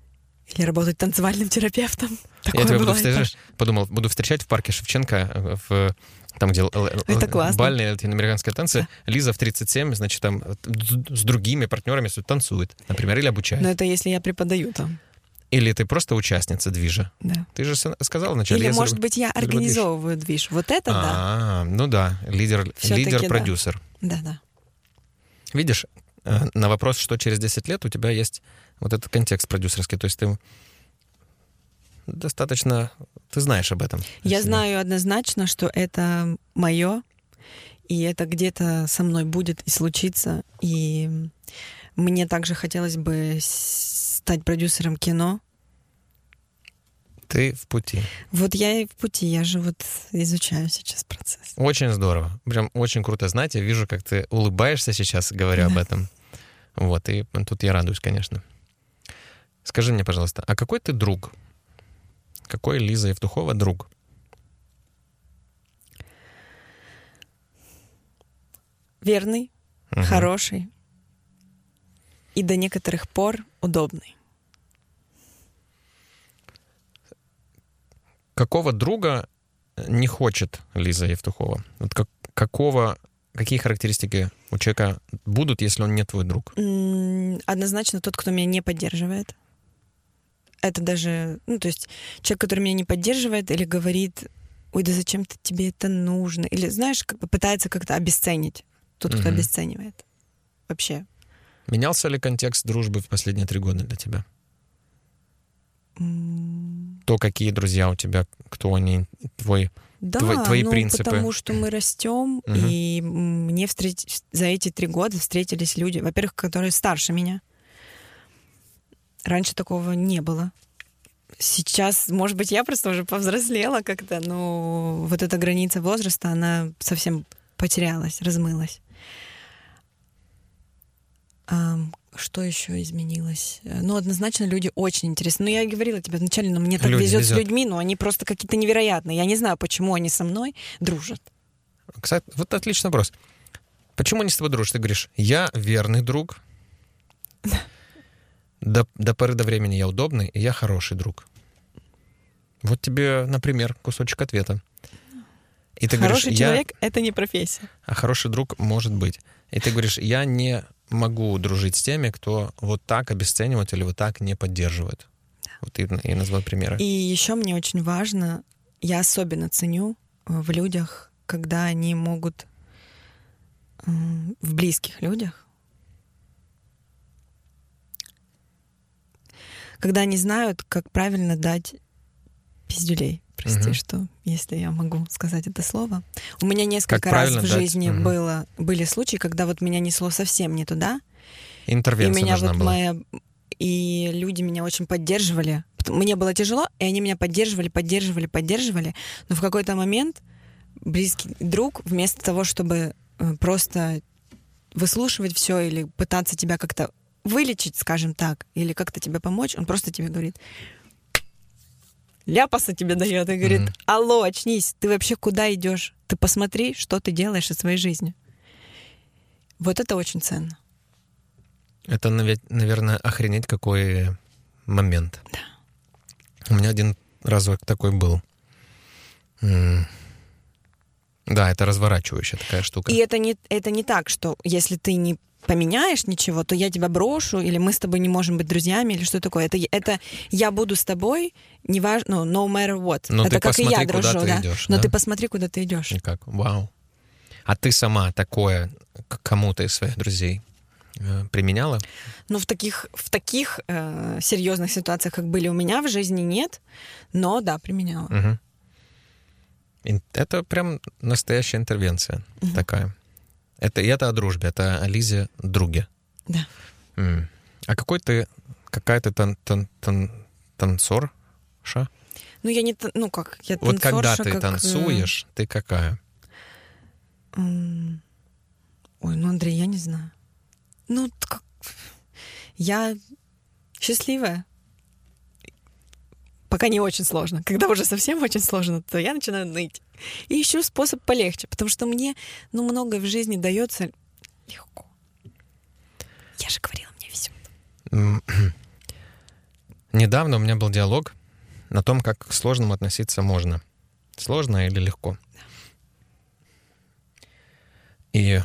Или работать танцевальным терапевтом. Такое я тебя буду встречать, подумал, буду встречать в парке Шевченко, в, там, где Это бальные латиноамериканские танцы. Да. Лиза в тридцать семь, значит, там с другими партнерами танцует, например, или обучает. Но это если я преподаю там. Или ты просто участница движа. Да. Ты же сказала вначале. Или, я может за... быть, я организовываю движ. движ. Вот это да. А, ну да, лидер, лидер-продюсер. Да, да. Видишь, на вопрос, что через десять лет, у тебя есть вот этот контекст продюсерский. То есть ты достаточно... Ты знаешь об этом. Я знаю однозначно, что это мое, и это где-то со мной будет и случится. И мне также хотелось бы стать продюсером кино. Ты в пути. Вот я и в пути, я же вот изучаю сейчас процесс. Очень здорово. Прям очень круто знать. Я вижу, как ты улыбаешься сейчас, говоря да. об этом. Вот, и тут я радуюсь, конечно. Скажи мне, пожалуйста, а какой ты друг? Какой Лиза Евтухова друг? Верный, угу. хороший и до некоторых пор удобный. Какого друга не хочет Лиза Евтухова? Вот как, какого, какие характеристики у человека будут, если он не твой друг? Однозначно тот, кто меня не поддерживает. Это даже, ну, то есть человек, который меня не поддерживает или говорит, ой, да зачем-то тебе это нужно? Или, знаешь, как бы пытается как-то обесценить. Тот, кто угу. обесценивает. Вообще. Менялся ли контекст дружбы в последние три года для тебя? Mm. То, какие друзья у тебя, кто они, твой, да, твой, твои ну, принципы. Потому что мы растем, угу. и мне встреч... за эти три года встретились люди, во-первых, которые старше меня. Раньше такого не было. Сейчас, может быть, я просто уже повзрослела как-то, но вот эта граница возраста, она совсем потерялась, размылась. А, что еще изменилось? Ну, однозначно, люди очень интересны. Ну, я и говорила тебе вначале, но мне так люди везет, везет с людьми, но они просто какие-то невероятные. Я не знаю, почему они со мной дружат. Кстати, вот отличный вопрос. Почему они с тобой дружат? Ты говоришь, я верный друг, до, до поры до времени я удобный, и я хороший друг. Вот тебе, например, кусочек ответа. И ты хороший говоришь, человек — я... это не профессия. А хороший друг может быть. И ты говоришь, я не могу дружить с теми, кто вот так обесценивает или вот так не поддерживает. Да. Вот и, и назвал примеры. И еще мне очень важно, я особенно ценю в людях, когда они могут в близких людях, когда они знают, как правильно дать пиздюлей. Прости, угу. что, если я могу сказать это слово. У меня несколько раз в жизни угу. было, были случаи, когда вот меня несло совсем не туда. Интервенция и меня нужна вот была. Моя... И люди меня очень поддерживали. Мне было тяжело, и они меня поддерживали, поддерживали, поддерживали. Но в какой-то момент близкий друг, вместо того, чтобы просто выслушивать все или пытаться тебя как-то вылечить, скажем так, или как-то тебе помочь, он просто тебе говорит... ляпаса тебе дает и говорит, mm-hmm. алло, очнись, ты вообще куда идешь? Ты посмотри, что ты делаешь со своей жизнью. Вот это очень ценно. Это, наверное, охренеть какой момент. Да. У меня один разок такой был. М- да, это разворачивающая такая штука. И это не, это не так, что если ты не поменяешь ничего, то я тебя брошу, или мы с тобой не можем быть друзьями, или что такое. Это, это я буду с тобой, неважно, ну, no matter what. Но это ты как и я посмотри, дружу, куда да. ты идешь, Но да? ты посмотри, куда ты идешь. Никак. Вау. А ты сама такое к кому-то из своих друзей э, применяла? Ну, в таких, в таких э, серьезных ситуациях, как были у меня в жизни, нет. Но да, применяла. Угу. Это прям настоящая интервенция угу. такая. Это, и это о дружбе, это о Лизе друге. Да. М. А какой ты, какая ты тан, тан, тан, танцорша? Ну, я не, ну как, я танцорша. Вот когда ты как... танцуешь, ты какая? Ой, ну, Андрей, я не знаю. Ну, как... я счастливая. Пока не очень сложно. Когда уже совсем очень сложно, то я начинаю ныть. И ищу способ полегче, потому что мне, ну, многое в жизни дается легко. Я же говорила, мне везет. недавно у меня был диалог на том, как к сложному относиться можно. Сложно или легко. И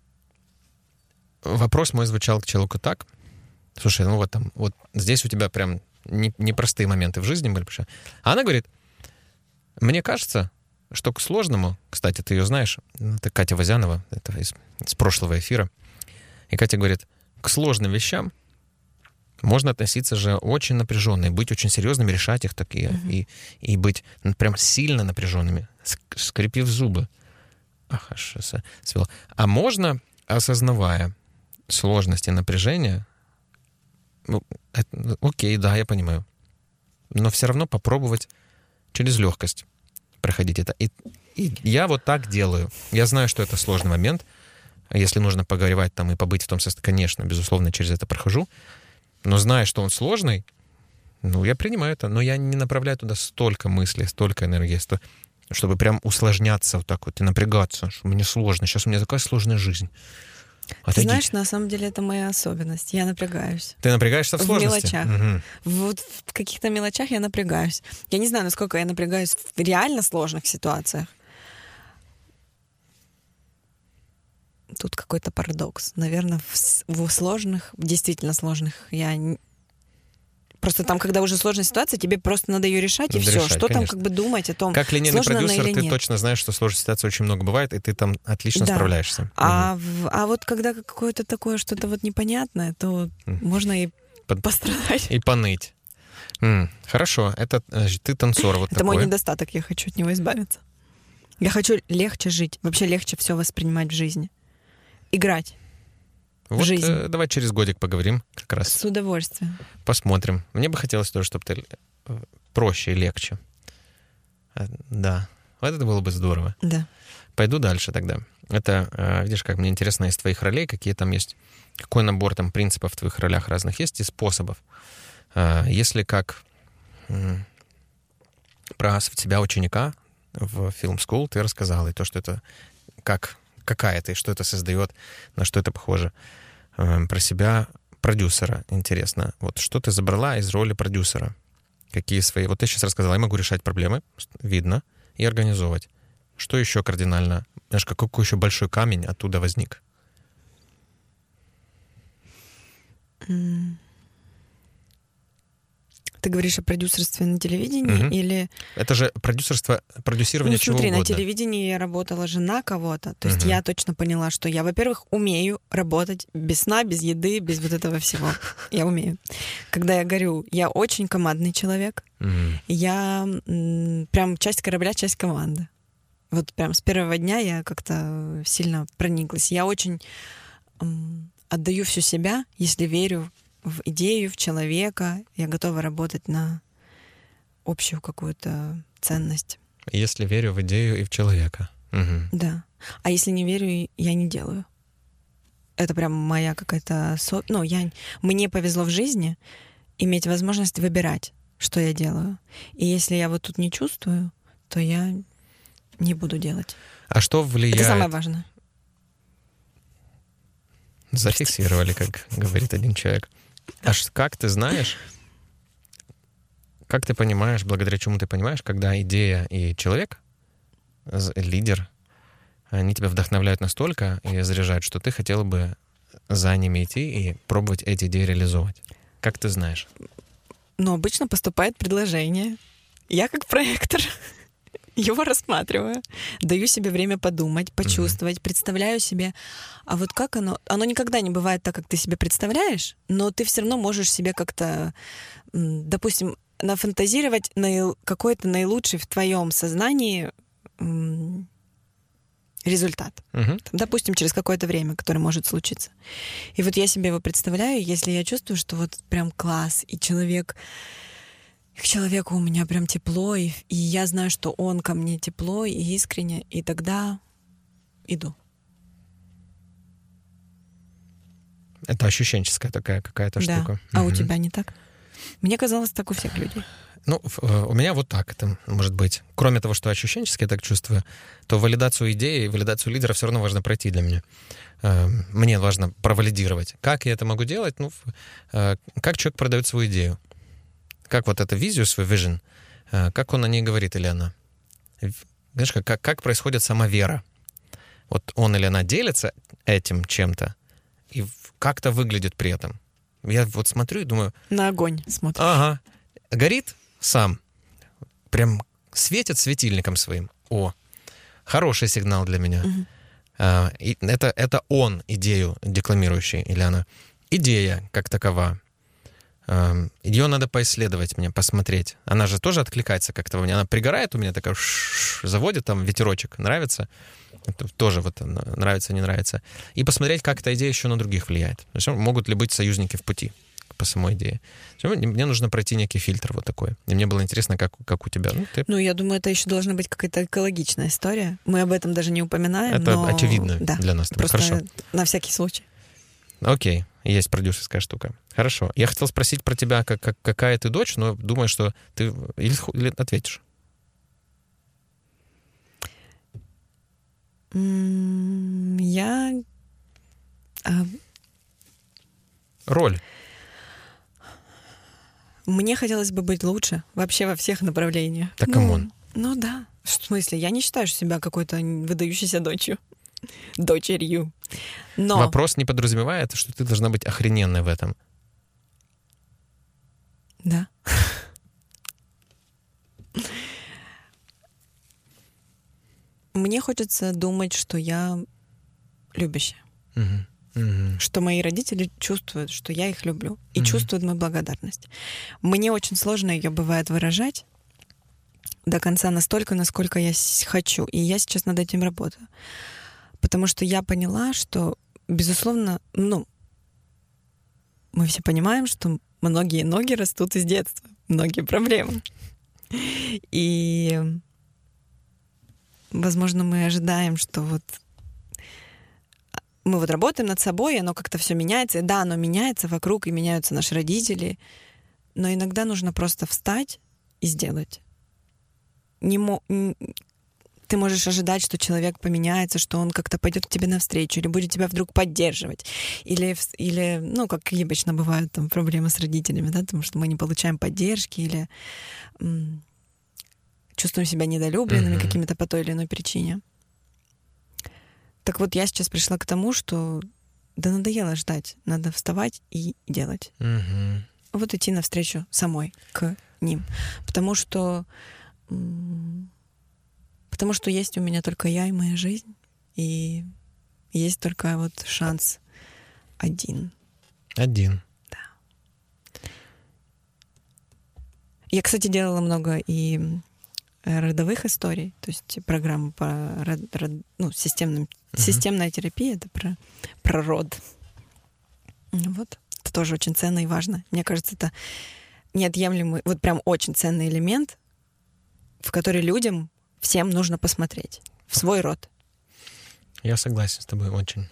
вопрос мой звучал к человеку так. Слушай, ну вот там, вот здесь у тебя прям не, непростые моменты в жизни были. А она говорит, мне кажется, что к сложному, кстати, ты ее знаешь, это Катя Возянова, это из, из прошлого эфира. И Катя говорит, к сложным вещам можно относиться же очень напряженно, и быть очень серьезными, решать их такие, mm-hmm. и, и быть ну, прям сильно напряженными, скрепив зубы. Ах, аж свело. А можно, осознавая сложности напряжения, ну, это, окей, да, я понимаю, но все равно попробовать через легкость проходить это. И, и я вот так делаю. Я знаю, что это сложный момент. Если нужно погоревать там и побыть в том состоянии, конечно, безусловно, через это прохожу. Но зная, что он сложный, ну, я принимаю это. Но я не направляю туда столько мыслей, столько энергии, сто... чтобы прям усложняться вот так вот и напрягаться, что мне сложно. Сейчас у меня такая сложная жизнь. Ты Отойдите. Знаешь, на самом деле это моя особенность. Я напрягаюсь. Ты напрягаешься в сложности? В мелочах. Угу. Вот в каких-то мелочах я напрягаюсь. Я не знаю, насколько я напрягаюсь в реально сложных ситуациях. Тут какой-то парадокс. Наверное, в, в сложных, в действительно сложных я... Не... Просто там, когда уже сложная ситуация, тебе просто надо ее решать, и надо все. Решать, что конечно. там как бы думать о том, как линейный продюсер, ты нет. точно знаешь, что сложных ситуаций очень много бывает, и ты там отлично да. справляешься. А, угу. в, а вот когда какое-то такое что-то вот непонятное, то угу. можно и Под... пострадать. И поныть. М, хорошо, это значит, ты танцор вот Это такой. мой недостаток, я хочу от него избавиться. Я хочу легче жить, вообще легче все воспринимать в жизни. Играть. Вот жизнь. Э, давай через годик поговорим как раз. С удовольствием. Посмотрим. Мне бы хотелось тоже, чтобы ты проще и легче. Да. Вот это было бы здорово. Да. Пойду дальше тогда. Это, видишь, как мне интересно из твоих ролей, какие там есть, какой набор там принципов в твоих ролях разных есть и способов. Если как про тебя ученика в Film School ты рассказала, и то, что это как какая ты, что это создает, на что это похоже. Про себя продюсера интересно. Вот что ты забрала из роли продюсера? Какие свои... Вот ты сейчас рассказала, я могу решать проблемы, видно, и организовывать. Что еще кардинально? Знаешь, какой еще большой камень оттуда возник? Mm. Ты говоришь о продюсерстве на телевидении угу. или... Это же продюсерство, продюсирование ну, смотри, чего угодно. На телевидении я работала же на кого-то. То есть угу. я точно поняла, что я, во-первых, умею работать без сна, без еды, без вот этого всего. Я умею. Когда я горю, я очень командный человек. Угу. Я м, прям часть корабля, часть команды. Вот прям с первого дня я как-то сильно прониклась. Я очень м, отдаю всю себя, если верю в идею, в человека. Я готова работать на общую какую-то ценность. Если верю в идею и в человека. Угу. Да. А если не верю, я не делаю. Это прям моя какая-то... Со... Ну, я... Мне повезло в жизни иметь возможность выбирать, что я делаю. И если я вот тут не чувствую, то я не буду делать. А что влияет... Это самое важное. Зафиксировали, как говорит один человек. А как ты знаешь, как ты понимаешь, благодаря чему ты понимаешь, когда идея и человек, лидер, они тебя вдохновляют настолько и заряжают, что ты хотела бы за ними идти и пробовать эти идеи реализовывать? Как ты знаешь? Ну, обычно поступает предложение. Я как проектор его рассматриваю, даю себе время подумать, почувствовать, mm-hmm. представляю себе, а вот как оно... Оно никогда не бывает так, как ты себе представляешь, но ты все равно можешь себе как-то, допустим, нафантазировать наил... какой-то наилучший в твоем сознании результат. Mm-hmm. Допустим, через какое-то время, которое может случиться. И вот я себе его представляю, если я чувствую, что вот прям класс, и человек... К человеку у меня прям тепло, и, и я знаю, что он ко мне тепло и искренне, и тогда иду. Это ощущенческая такая какая-то да. штука. А угу. у тебя не так? Мне казалось, так у всех людей. Ну, у меня вот так это может быть. Кроме того, что ощущенчески я так чувствую, то валидацию идеи, валидацию лидера все равно важно пройти для меня. Мне важно провалидировать. Как я это могу делать? Ну, как человек продает свою идею? как вот эту визию, свой vision, как он о ней говорит или она. Знаешь, как, как происходит сама вера. Вот он или она делится этим чем-то, и как-то выглядит при этом. Я вот смотрю и думаю... На огонь смотришь. Ага. Горит сам. Прям светит светильником своим. О, хороший сигнал для меня. Угу. А, и это, это он, идею декламирующий, или она. Идея как такова. А, ее надо поисследовать мне, посмотреть. Она же тоже откликается как-то во мне. Она пригорает у меня, такая ш-ш-ш, заводит там ветерочек. Нравится? Это тоже вот нравится, не нравится. И посмотреть, как эта идея еще на других влияет. Могут ли быть союзники в пути по самой идее. Мне нужно пройти некий фильтр вот такой. И мне было интересно, как, как у тебя. Ну, ты... ну, я думаю, это еще должна быть какая-то экологичная история. Мы об этом даже не упоминаем. Это но... очевидно да. для нас. Просто Хорошо. На всякий случай. Окей, есть продюсерская штука. Хорошо. Я хотел спросить про тебя, как, как, какая ты дочь, но думаю, что ты или, или ответишь. Я... Роль. Мне хотелось бы быть лучше вообще во всех направлениях. Так, камон. Ну, ну да. В смысле, я не считаю себя какой-то выдающейся дочью. Дочерью. Но... Вопрос не подразумевает, что ты должна быть охрененной в этом. Да. Мне хочется думать, что я любящая. Угу. Угу. Что мои родители чувствуют, что я их люблю. И угу. чувствуют мою благодарность. Мне очень сложно ее бывает выражать до конца настолько, насколько я хочу. И я сейчас над этим работаю. Потому что я поняла, что, безусловно, ну, мы все понимаем, что многие ноги растут из детства. Многие проблемы. И, возможно, мы ожидаем, что вот мы вот работаем над собой, и оно как-то все меняется. И да, оно меняется вокруг, и меняются наши родители. Но иногда нужно просто встать и сделать. Не мо... Ты можешь ожидать, что человек поменяется, что он как-то пойдет к тебе навстречу, или будет тебя вдруг поддерживать. Или, или ну, как обычно бывают там проблемы с родителями, да, потому что мы не получаем поддержки, или м- чувствуем себя недолюбленными mm-hmm. какими-то по той или иной причине. Так вот, я сейчас пришла к тому, что да надоело ждать, надо вставать и делать. Mm-hmm. Вот идти навстречу самой к ним. Потому что... М- Потому что есть у меня только я и моя жизнь, и есть только вот шанс один. Один. Да. Я, кстати, делала много и родовых историй, то есть программу по род, род, ну, системным, uh-huh. системная терапия, это про, про род. Вот. Это тоже очень ценно и важно. Мне кажется, это неотъемлемый, вот прям очень ценный элемент, в который людям всем нужно посмотреть в свой род. Я согласен с тобой очень.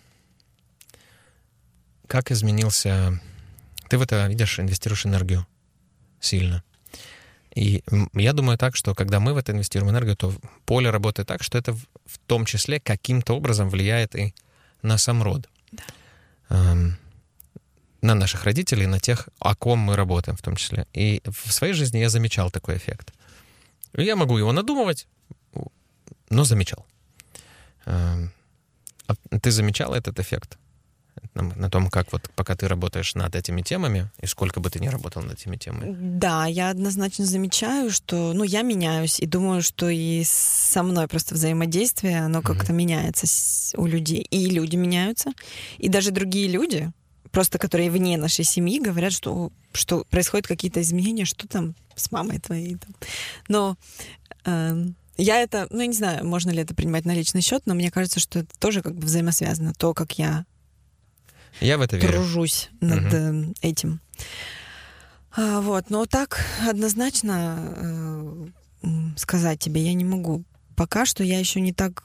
Как изменился... Ты в это, видишь, инвестируешь энергию сильно. И я думаю так, что когда мы в это инвестируем энергию, то поле работает так, что это в том числе каким-то образом влияет и на сам род. Да. Эм, на наших родителей, на тех, о ком мы работаем в том числе. И в своей жизни я замечал такой эффект. Я могу его надумывать, но замечал. А ты замечал этот эффект? На том, как вот пока ты работаешь над этими темами, и сколько бы ты ни работал над этими темами? Да, я однозначно замечаю, что ну, я меняюсь, и думаю, что и со мной просто взаимодействие, оно как-то mm-hmm. меняется у людей. И люди меняются, и даже другие люди, просто которые вне нашей семьи, говорят, что, что происходят какие-то изменения, что там с мамой твоей. Там. Но... Э- Я это, ну, я не знаю, можно ли это принимать на личный счет, но мне кажется, что это тоже как бы взаимосвязано. То, как я, я в это верю. тружусь над угу. этим. А, вот, но так однозначно э, сказать тебе я не могу. Пока что я еще не так...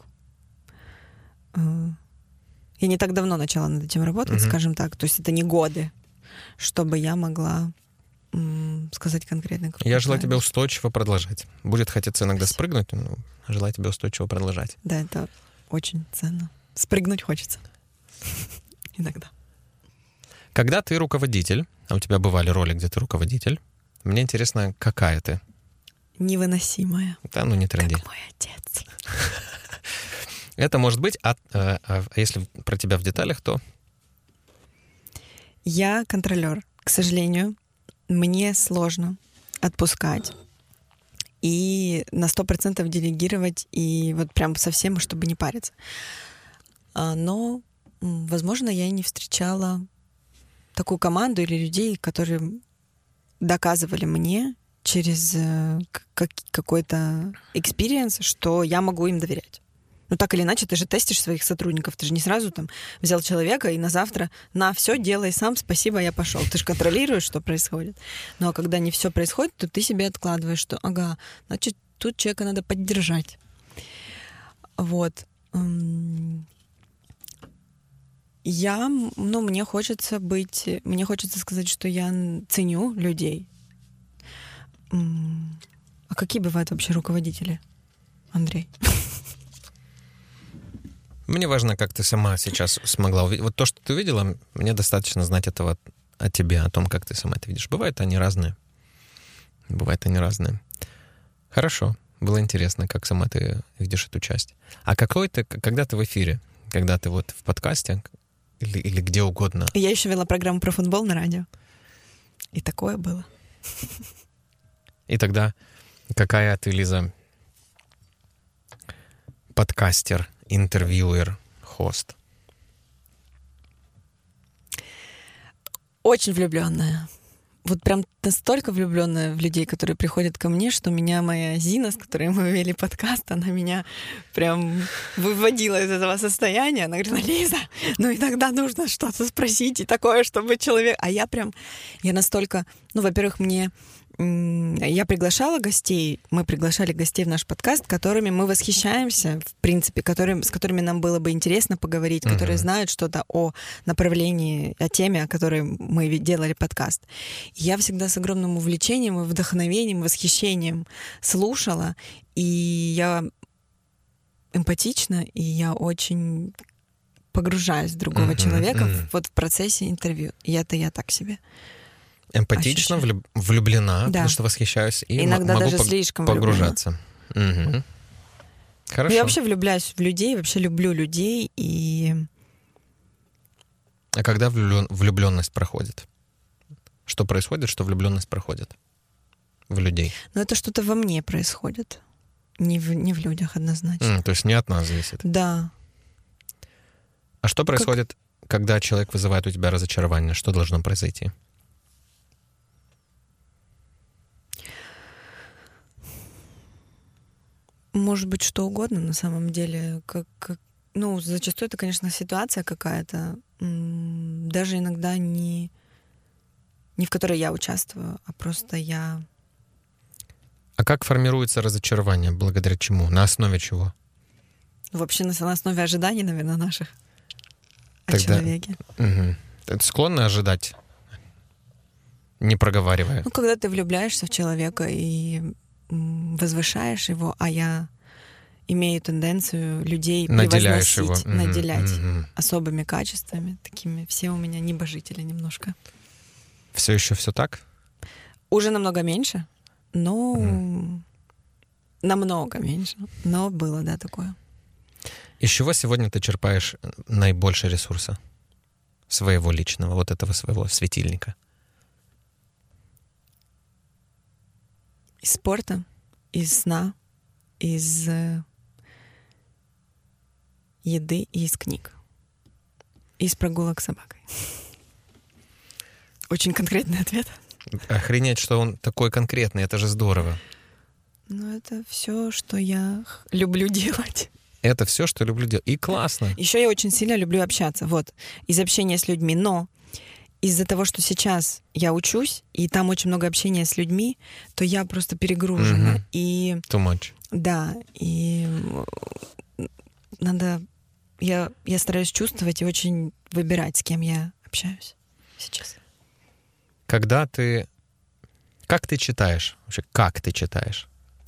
Э, я не так давно начала над этим работать, угу. скажем так. То есть это не годы, чтобы я могла... сказать конкретно. Я желаю тебе устойчиво продолжать. Будет хотеться иногда Спасибо. спрыгнуть, но желаю тебе устойчиво продолжать. Да, это очень ценно. Спрыгнуть хочется. Иногда. Когда ты руководитель, а у тебя бывали роли, где ты руководитель, Мне интересно, какая ты? Невыносимая. Да, ну не тренди. Как мой отец. Это может быть, а, а если про тебя в деталях, то... Я контролер. К сожалению, мне сложно отпускать и на сто процентов делегировать, и вот прям совсем, чтобы не париться. Но, возможно, я и не встречала такую команду или людей, которые доказывали мне через какой-то экспириенс, что я могу им доверять. Ну, так или иначе, ты же тестишь своих сотрудников. Ты же не сразу там взял человека и на завтра на все делай сам, спасибо, я пошел. Ты же контролируешь, что происходит. Ну, а когда не все происходит, то ты себе откладываешь, что, ага, значит, тут человека надо поддержать. Вот. Я, ну, мне хочется быть, мне хочется сказать, что я ценю людей. А какие бывают вообще руководители, Андрей? Мне важно, как ты сама сейчас смогла увидеть. Вот то, что ты видела, мне достаточно знать этого о тебе, о том, как ты сама это видишь. Бывают они разные. Бывают они разные. Хорошо. Было интересно, как сама ты видишь эту часть. А какой ты, когда ты в эфире, когда ты вот в подкасте или, или где угодно? Я еще вела программу про футбол на радио. И такое было. И тогда какая ты, Лиза, подкастер, интервьюер, хост? Очень влюбленная. Вот прям настолько влюбленная в людей, которые приходят ко мне, что меня моя Зина, с которой мы вели подкаст, она меня прям выводила из этого состояния. Она говорила: Лиза, ну иногда нужно что-то спросить и такое, чтобы человек... А я прям... Я настолько... Ну, во-первых, мне... Я приглашала гостей, мы приглашали гостей в наш подкаст, которыми мы восхищаемся, в принципе, которым, с которыми нам было бы интересно поговорить, uh-huh. которые знают что-то о направлении, о теме, о которой мы делали подкаст. И я всегда с огромным увлечением, и вдохновением, восхищением слушала, и я эмпатична, и я очень погружаюсь в другого uh-huh. человека uh-huh. вот в процессе интервью. И это я так себе. Эмпатично, влюб... влюблена, да. Потому что восхищаюсь и иногда могу даже пог... слишком погружаться. Угу. Хорошо. Я вообще влюбляюсь в людей, вообще люблю людей. И... А когда влюблен... влюбленность проходит? Что происходит, что влюбленность проходит в людей? Ну, это что-то во мне происходит. Не в, не в людях однозначно. Mm, то есть не от нас зависит? Да. А что происходит, как... когда человек вызывает у тебя разочарование? Что должно произойти? Может быть, что угодно на самом деле. Как, как, ну, зачастую это, конечно, ситуация какая-то, даже иногда не, не в которой я участвую, а просто я... А как формируется разочарование? Благодаря чему? На основе чего? Вообще на, на основе ожиданий, наверное, наших о Тогда... человеке. Угу. Ты склонна ожидать, не проговаривая? Ну, когда ты влюбляешься в человека и возвышаешь его, а я имею тенденцию людей наделяешь превозносить, его. наделять mm-hmm. особыми качествами, такими. Все у меня небожители немножко. Все еще все так? Уже намного меньше, но mm. намного меньше, но было, да, такое. Из чего сегодня ты черпаешь наибольше ресурса своего личного, вот этого своего светильника? Из спорта, из сна, из э, еды и из книг. Из прогулок с собакой. Очень конкретный ответ. Охренеть, что он такой конкретный, это же здорово. Ну, это все, что я люблю делать. Это все, что люблю делать. И классно. Еще я очень сильно люблю общаться. Вот. Из общения с людьми. Но из-за того, что сейчас я учусь, и там очень много общения с людьми, то я просто перегружена. Mm-hmm. И... Too much. Да. И надо... Я, я стараюсь чувствовать и очень выбирать, с кем я общаюсь сейчас. Когда ты... Как ты читаешь? Вообще, как ты читаешь?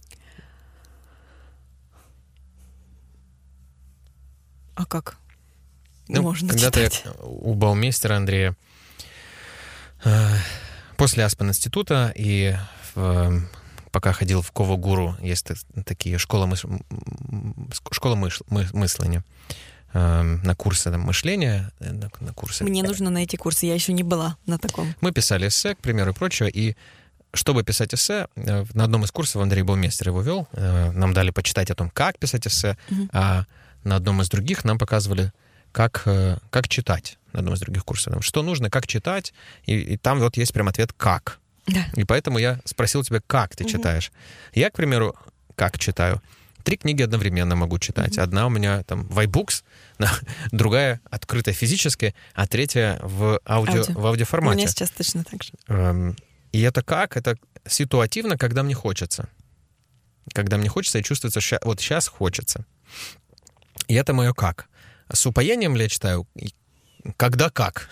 А как Ну, можно когда читать? ты у Баумейстера Андрея... Э, После Аспен института и в, пока ходил в Ковогуру, есть такие школа, мыш... школа мыш... мы... мысления, на курсы там, мышления, на, на курсы. Мне нужно найти курсы, я еще не была на таком. Мы писали эссе, к примеру, и прочее, и чтобы писать эссе, на одном из курсов Андрей Баумейстер его вел, нам дали почитать о том, как писать эссе, угу. а на одном из других нам показывали, как, как читать, на одном из других курсов. Что нужно, как читать, и, и там вот есть прям ответ «как». Да. И поэтому я спросил тебя, как ты угу. читаешь. Я, к примеру, как читаю. Три книги одновременно могу читать. Mm-hmm. Одна у меня там в iBooks, другая открытая физически, а третья в, аудио, Аудио. в аудиоформате. У меня сейчас точно так же. И это как? Это ситуативно, когда мне хочется. Когда мне хочется, и чувствуется, что вот сейчас хочется. И это мое как. С упоением ли я читаю? Когда как?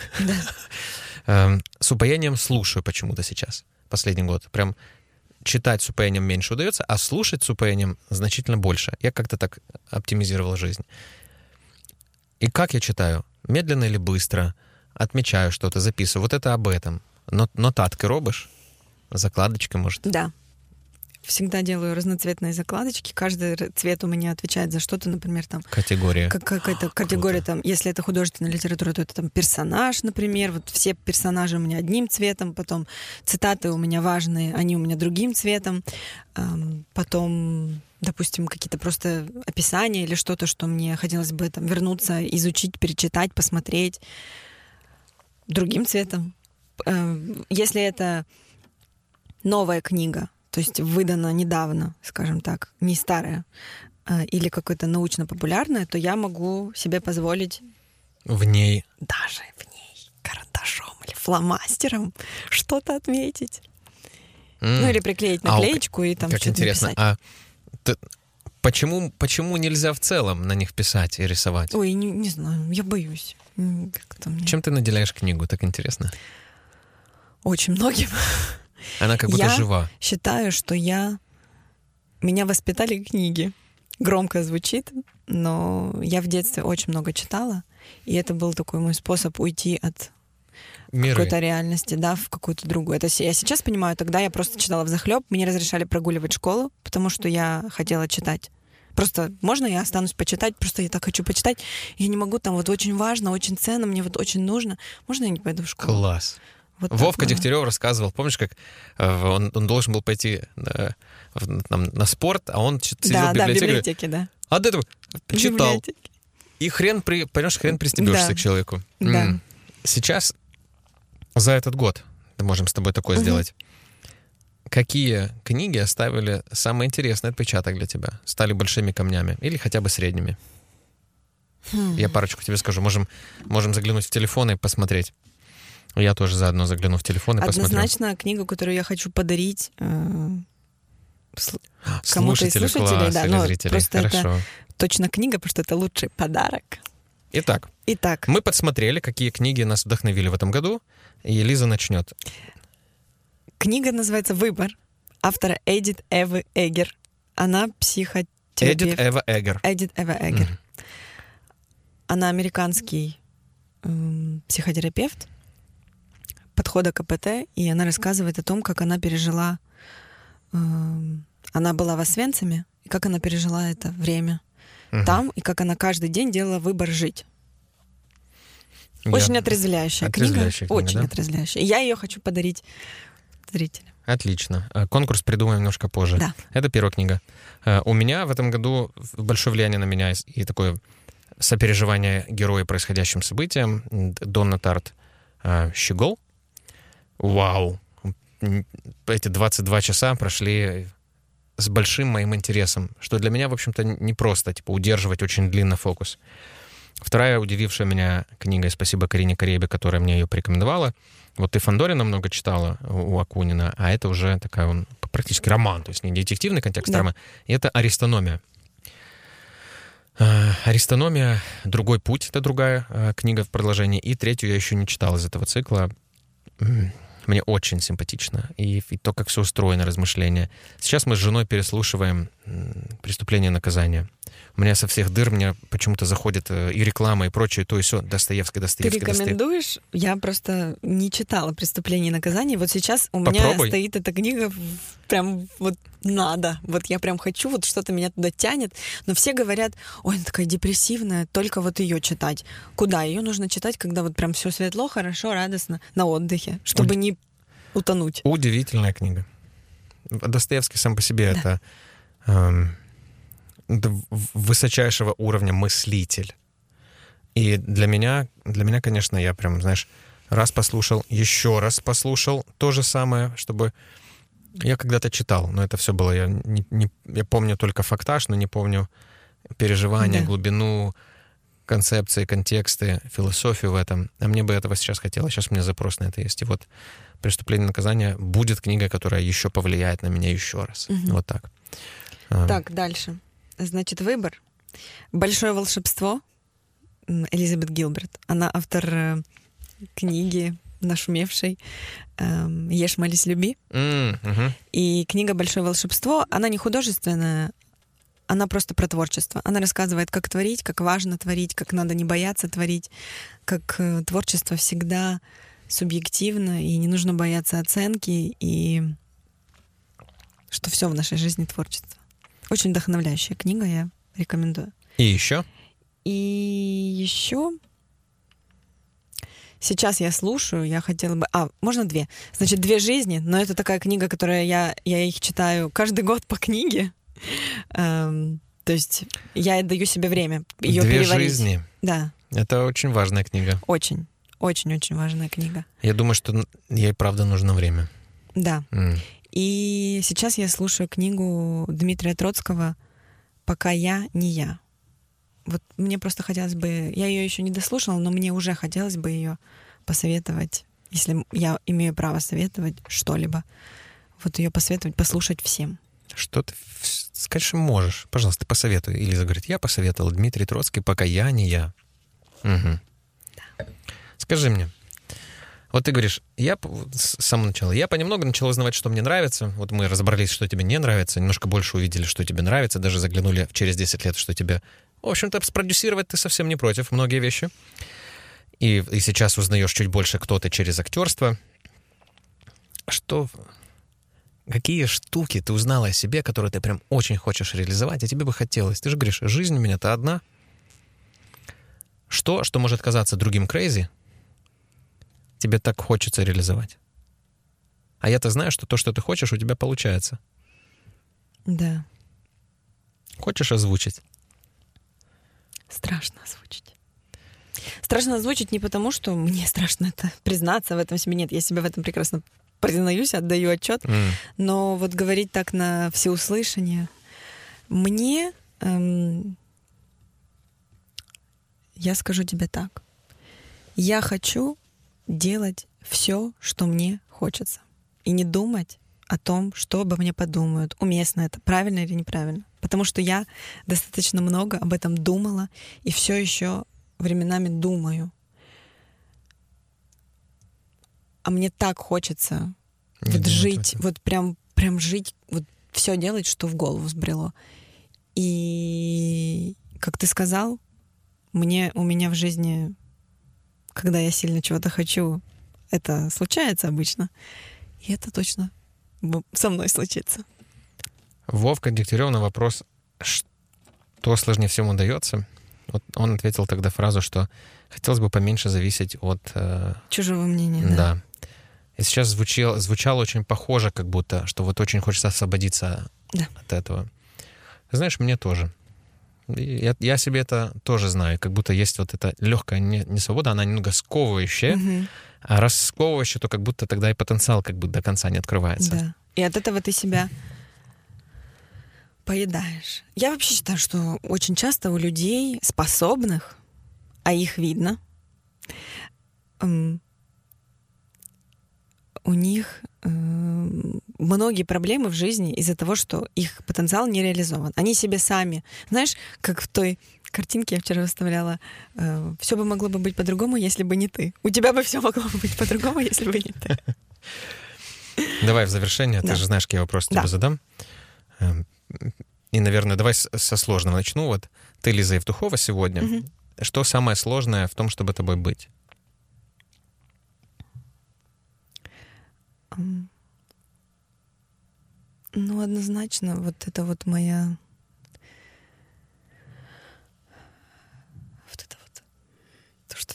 Да. С упоением слушаю почему-то сейчас, последний год. Прям читать с упоением меньше удается, а слушать с упоением значительно больше. Я как-то так оптимизировал жизнь. И как я читаю? Медленно или быстро? Отмечаю что-то, записываю. Вот это об этом. Нотатки робишь? Закладочки, может? Да. Всегда делаю разноцветные закладочки. Каждый цвет у меня отвечает за что-то, например, там... Категория. Как, какая-то категория, там, если это художественная литература, то это там персонаж, например. Вот все персонажи у меня одним цветом, потом цитаты у меня важные, они у меня другим цветом. Потом, допустим, какие-то просто описания или что-то, что мне хотелось бы там вернуться, изучить, перечитать, посмотреть другим цветом. Если это новая книга, то есть выдана недавно, скажем так, не старая, или какое-то научно-популярное, то я могу себе позволить в ней, даже в ней, карандашом или фломастером что-то отметить. Mm. Ну или приклеить наклеечку а, и там как что-то интересно. написать. А ты, почему, почему нельзя в целом на них писать и рисовать? Ой, не, не знаю, я боюсь. Как-то мне... Чем ты наделяешь книгу, так интересно? Очень многим. Она как будто я жива. Я считаю, что я... Меня воспитали книги. Громко звучит, но я в детстве очень много читала, и это был такой мой способ уйти от Миры. какой-то реальности, да, в какую-то другую. Это я сейчас понимаю, тогда я просто читала взахлёб, мне разрешали прогуливать школу, потому что я хотела читать. Просто можно я останусь почитать, просто я так хочу почитать, я не могу, там вот очень важно, очень ценно, мне вот очень нужно. Можно я не пойду в школу? Класс. Вот Вовка Дегтярев рассказывал, помнишь, как он, он должен был пойти на, на, на спорт, а он сидел да, в библиотеке. Да, в библиотеке, да. А до этого читал. И хрен, при, понимаешь, хрен пристебешься да. к человеку. Да. М-м. Сейчас, за этот год, мы можем с тобой такое угу. сделать. Какие книги оставили самый интересный отпечаток для тебя? Стали большими камнями или хотя бы средними? Хм. Я парочку тебе скажу. Можем, можем заглянуть в телефон и посмотреть. Я тоже заодно загляну в телефон и Однозначно, посмотрю. Однозначно книгу, которую я хочу подарить э, сл- кому-то из слушателей. Класс, да, или но зрителей. просто Хорошо. это точно книга, потому что это лучший подарок. Итак, Итак, мы подсмотрели, какие книги нас вдохновили в этом году, и Лиза начнет. Книга называется «Выбор» автора Эдит Эвы Эггер. Она психотерапевт. Эдит Эва Эггер. Эдит Эва Эггер. Mm. Она американский эм, психотерапевт подхода ка пэ тэ, и она рассказывает о том, как она пережила... Э, она была в Освенциме, и как она пережила это время uh-huh. там, и как она каждый день делала выбор жить. Очень Я... отрезвляющая, отрезвляющая книга. книга. Очень да? отрезвляющая. И я ее хочу подарить зрителям. Отлично. Конкурс придумаем немножко позже. Да. Это первая книга. У меня в этом году большое влияние на меня и такое сопереживание героя происходящим событиям. Донна Тарт «Щегол». Вау! Эти двадцать два часа прошли с большим моим интересом, что для меня, в общем-то, не просто, типа, удерживать очень длинно фокус. Вторая удивившая меня книга, и спасибо Карине Каребе, которая мне ее порекомендовала. Вот ты Фандорина много читала у Акунина, а это уже такая, он практически роман, то есть не детективный контекст, да. роман. И это «Аристономия». «Аристономия. Другой путь» — это другая книга в продолжении. И третью я еще не читал из этого цикла. Мне очень симпатично. И, и то, как все устроено, размышления. Сейчас мы с женой переслушиваем «Преступление и наказание». У меня со всех дыр мне почему-то заходит и реклама, и прочее, то и все. Достоевский, Достоевский, Ты рекомендуешь? Достоевский. Я просто не читала «Преступление и наказание». Вот сейчас у Попробуй. меня стоит эта книга прям вот надо. Вот я прям хочу, вот что-то меня туда тянет. Но все говорят, ой, она такая депрессивная, только вот ее читать. Куда? Ее нужно читать, когда вот прям все светло, хорошо, радостно, на отдыхе, чтобы Уд... не утонуть. Удивительная книга. Достоевский сам по себе да. это... Эм... высочайшего уровня мыслитель. И для меня, для меня, конечно, я прям, знаешь, раз послушал, еще раз послушал то же самое, чтобы... Я когда-то читал, но это все было... Я, не, не, я помню только фактаж, но не помню переживания, да. глубину, концепции, контексты, философию в этом. А мне бы этого сейчас хотелось. Сейчас у меня запрос на это есть. И вот «Преступление и наказание» будет книга, которая еще повлияет на меня еще раз. Угу. Вот так. Так, дальше. Значит, выбор. «Большое волшебство» Элизабет Гилберт. Она автор книги нашумевшей «Ешь, молись, люби». Mm-hmm. И книга «Большое волшебство», она не художественная, она просто про творчество. Она рассказывает, как творить, как важно творить, как надо не бояться творить, как творчество всегда субъективно, и не нужно бояться оценки, и что все в нашей жизни творчество. Очень вдохновляющая книга, я рекомендую. И еще? И еще сейчас я слушаю, я хотела бы... А, можно две? Значит, «Две жизни», но это такая книга, которая я, я их читаю каждый год по книге. Эм, то есть я даю себе время ее «Две переварить. жизни». Да. Это очень важная книга. Очень, очень-очень важная книга. Я думаю, что ей правда нужно время. Да. Mm. И сейчас я слушаю книгу Дмитрия Троцкого «Пока я не я». Вот мне просто хотелось бы... Я ее еще не дослушала, но мне уже хотелось бы ее посоветовать, если я имею право советовать что-либо. Вот ее посоветовать, послушать всем. Что ты, конечно, можешь. Пожалуйста, посоветуй. Элиза говорит, я посоветовал Дмитрий Троцкий «Пока я не я». Угу. Да. Скажи мне, вот ты говоришь, я с самого начала, я понемногу начал узнавать, что мне нравится. Вот мы разобрались, что тебе не нравится, немножко больше увидели, что тебе нравится, даже заглянули через десять лет, что тебе... В общем-то, спродюсировать ты совсем не против многие вещи. И, и сейчас узнаешь чуть больше, кто ты через актерство. Что... Какие штуки ты узнала о себе, которые ты прям очень хочешь реализовать, а тебе бы хотелось? Ты же говоришь, жизнь у меня-то одна. Что, что может казаться другим crazy, тебе так хочется реализовать. А я-то знаю, что то, что ты хочешь, у тебя получается. Да. Хочешь озвучить? Страшно озвучить. Страшно озвучить не потому, что мне страшно это признаться в этом себе. Нет, я себе в этом прекрасно признаюсь, отдаю отчет. Mm. Но вот говорить так на всеуслышание. Мне... Эм, я скажу тебе так. Я хочу делать все, что мне хочется. И не думать о том, что обо мне подумают. Уместно это, правильно или неправильно. Потому что я достаточно много об этом думала и все еще временами думаю. А мне так хочется не вот жить, вот прям, прям жить, вот все делать, что в голову взбрело. И, как ты сказал, мне, у меня в жизни, когда я сильно чего-то хочу, это случается обычно. И это точно со мной случится. Вовка Дегтярев на вопрос, что сложнее всему дается, вот он ответил тогда фразу, что хотелось бы поменьше зависеть от... Э, чужого мнения, да. Да. И сейчас звучало, звучало очень похоже, как будто, что вот очень хочется освободиться да. от этого. Знаешь, мне тоже. Я, я себе это тоже знаю, как будто есть вот эта легкая не, не свобода, она немного сковывающая, угу. а раз сковывающая, то как будто тогда и потенциал как бы до конца не открывается. Да. И от этого ты себя поедаешь. Я вообще считаю, что очень часто у людей способных, а их видно, эм, у них эм, многие проблемы в жизни из-за того, что их потенциал не реализован. Они себе сами, знаешь, как в той картинке я вчера выставляла, э, все бы могло бы быть по-другому, если бы не ты. У тебя бы все могло бы быть по-другому, если бы не ты. Давай в завершение, да. ты же знаешь, какие вопросы да. тебе задам. И, наверное, давай со сложного начну. Вот ты, Лиза Евтухова, сегодня. Угу. Что самое сложное в том, чтобы тобой быть? Um, ну, однозначно, вот это вот моя... Вот это вот... То, что...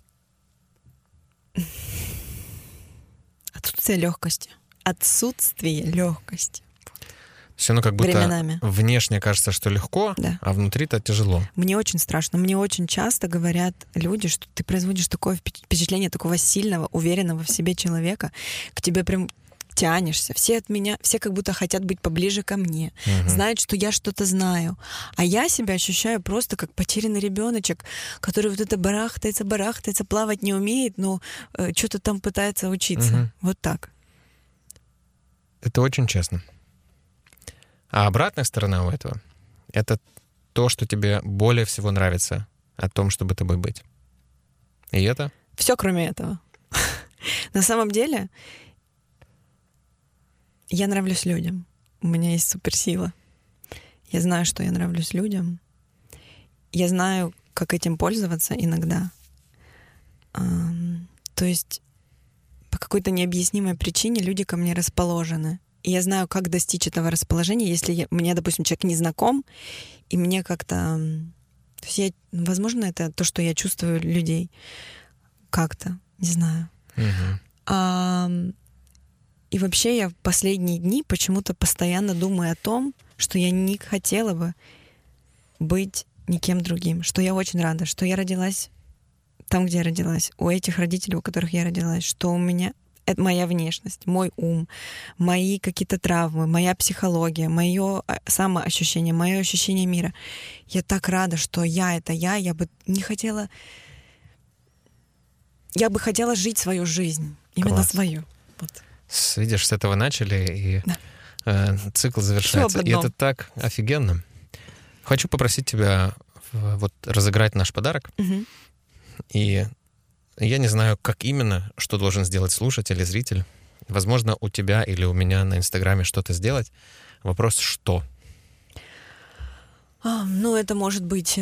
Отсутствие легкости. Отсутствие легкости. Все равно как будто временами. Внешне кажется, что легко, да. а внутри-то тяжело. Мне очень страшно. Мне очень часто говорят люди, что ты производишь такое впечатление такого сильного, уверенного в себе человека, к тебе прям тянешься. Все от меня, все как будто хотят быть поближе ко мне, угу. знают, что я что-то знаю. А я себя ощущаю просто как потерянный ребеночек, который вот это барахтается, барахтается, плавать не умеет, но э, что-то там пытается учиться. Угу. Вот так. Это очень честно. А обратная сторона у этого — это то, что тебе более всего нравится о том, чтобы тобой быть. И это? Все, кроме этого. На самом деле, я нравлюсь людям. У меня есть суперсила. Я знаю, что я нравлюсь людям. Я знаю, как этим пользоваться иногда. То есть по какой-то необъяснимой причине люди ко мне расположены. И я знаю, как достичь этого расположения, если я, мне, допустим, человек не знаком, и мне как-то... То есть я, возможно, это то, что я чувствую людей. Как-то, не знаю. Uh-huh. А, и вообще я в последние дни почему-то постоянно думаю о том, что я не хотела бы быть никем другим, что я очень рада, что я родилась там, где я родилась, у этих родителей, у которых я родилась, что у меня... Это моя внешность, мой ум, мои какие-то травмы, моя психология, мое самоощущение, мое ощущение мира. Я так рада, что я — это я. Я бы не хотела... Я бы хотела жить свою жизнь. Именно Класс. Свою. Вот. Видишь, с этого начали, и да. э, цикл завершается. И это так офигенно. Хочу попросить тебя вот разыграть наш подарок. Угу. И... Я не знаю, как именно, что должен сделать слушатель или зритель. Возможно, у тебя или у меня на Инстаграме что-то сделать. Вопрос, что? А, ну, это может быть...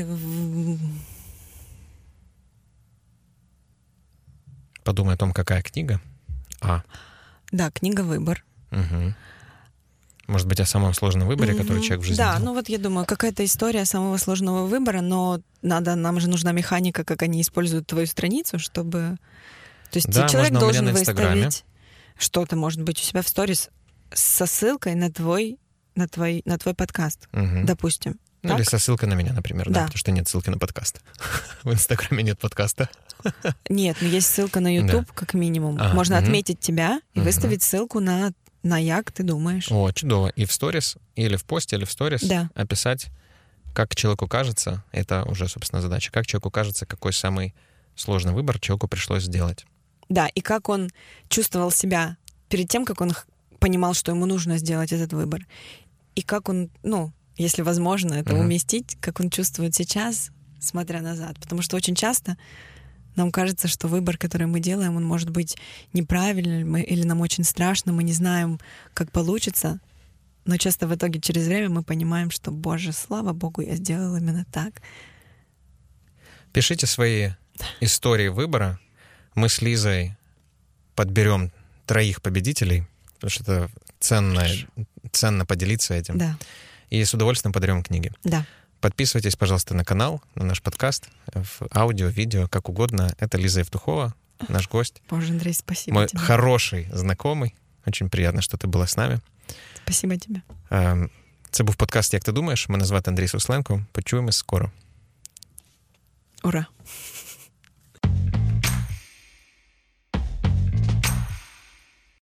Подумай о том, какая книга. А. Да, книга «Выбор». Угу. Может быть, о самом сложном выборе, mm-hmm. который человек в жизни Да, делал? ну вот я думаю, какая-то история самого сложного выбора, но надо, нам же нужна механика, как они используют твою страницу, чтобы... То есть да, человек должен выставить что-то, может быть, у себя в сторис со ссылкой на твой, на твой, на твой подкаст, mm-hmm. допустим. Ну так? Или со ссылкой на меня, например, да, да, потому что нет ссылки на подкаст. В Инстаграме нет подкаста. Нет, но есть ссылка на YouTube, да. как минимум. А, Можно угу. отметить тебя и угу. выставить ссылку на на як ты думаешь. О, чудово. И в сторис, или в посте, или в сторис да. описать, как человеку кажется, это уже, собственно, задача, как человеку кажется, какой самый сложный выбор человеку пришлось сделать. Да, и как он чувствовал себя перед тем, как он понимал, что ему нужно сделать этот выбор. И как он, ну, если возможно это угу. уместить, как он чувствует сейчас, смотря назад. Потому что очень часто нам кажется, что выбор, который мы делаем, он может быть неправильным, или нам очень страшно, мы не знаем, как получится. Но часто в итоге через время мы понимаем, что, Боже, слава Богу, я сделала именно так. Пишите свои истории выбора. Мы с Лизой подберем троих победителей, потому что это ценно, ценно поделиться этим. Да. И с удовольствием подарим книги. Да. Подписывайтесь, пожалуйста, на канал, на наш подкаст, в аудио, видео, как угодно. Это Лиза Евтухова, наш гость. Боже, Андрей, спасибо Мой тебе. Мой хороший знакомый. Очень приємно, що ти була з нами. Спасибо тебе. Це був подкаст «Як ти думаєш?». Мене звати Андрій Сусленко. Почуємось скоро. Ура!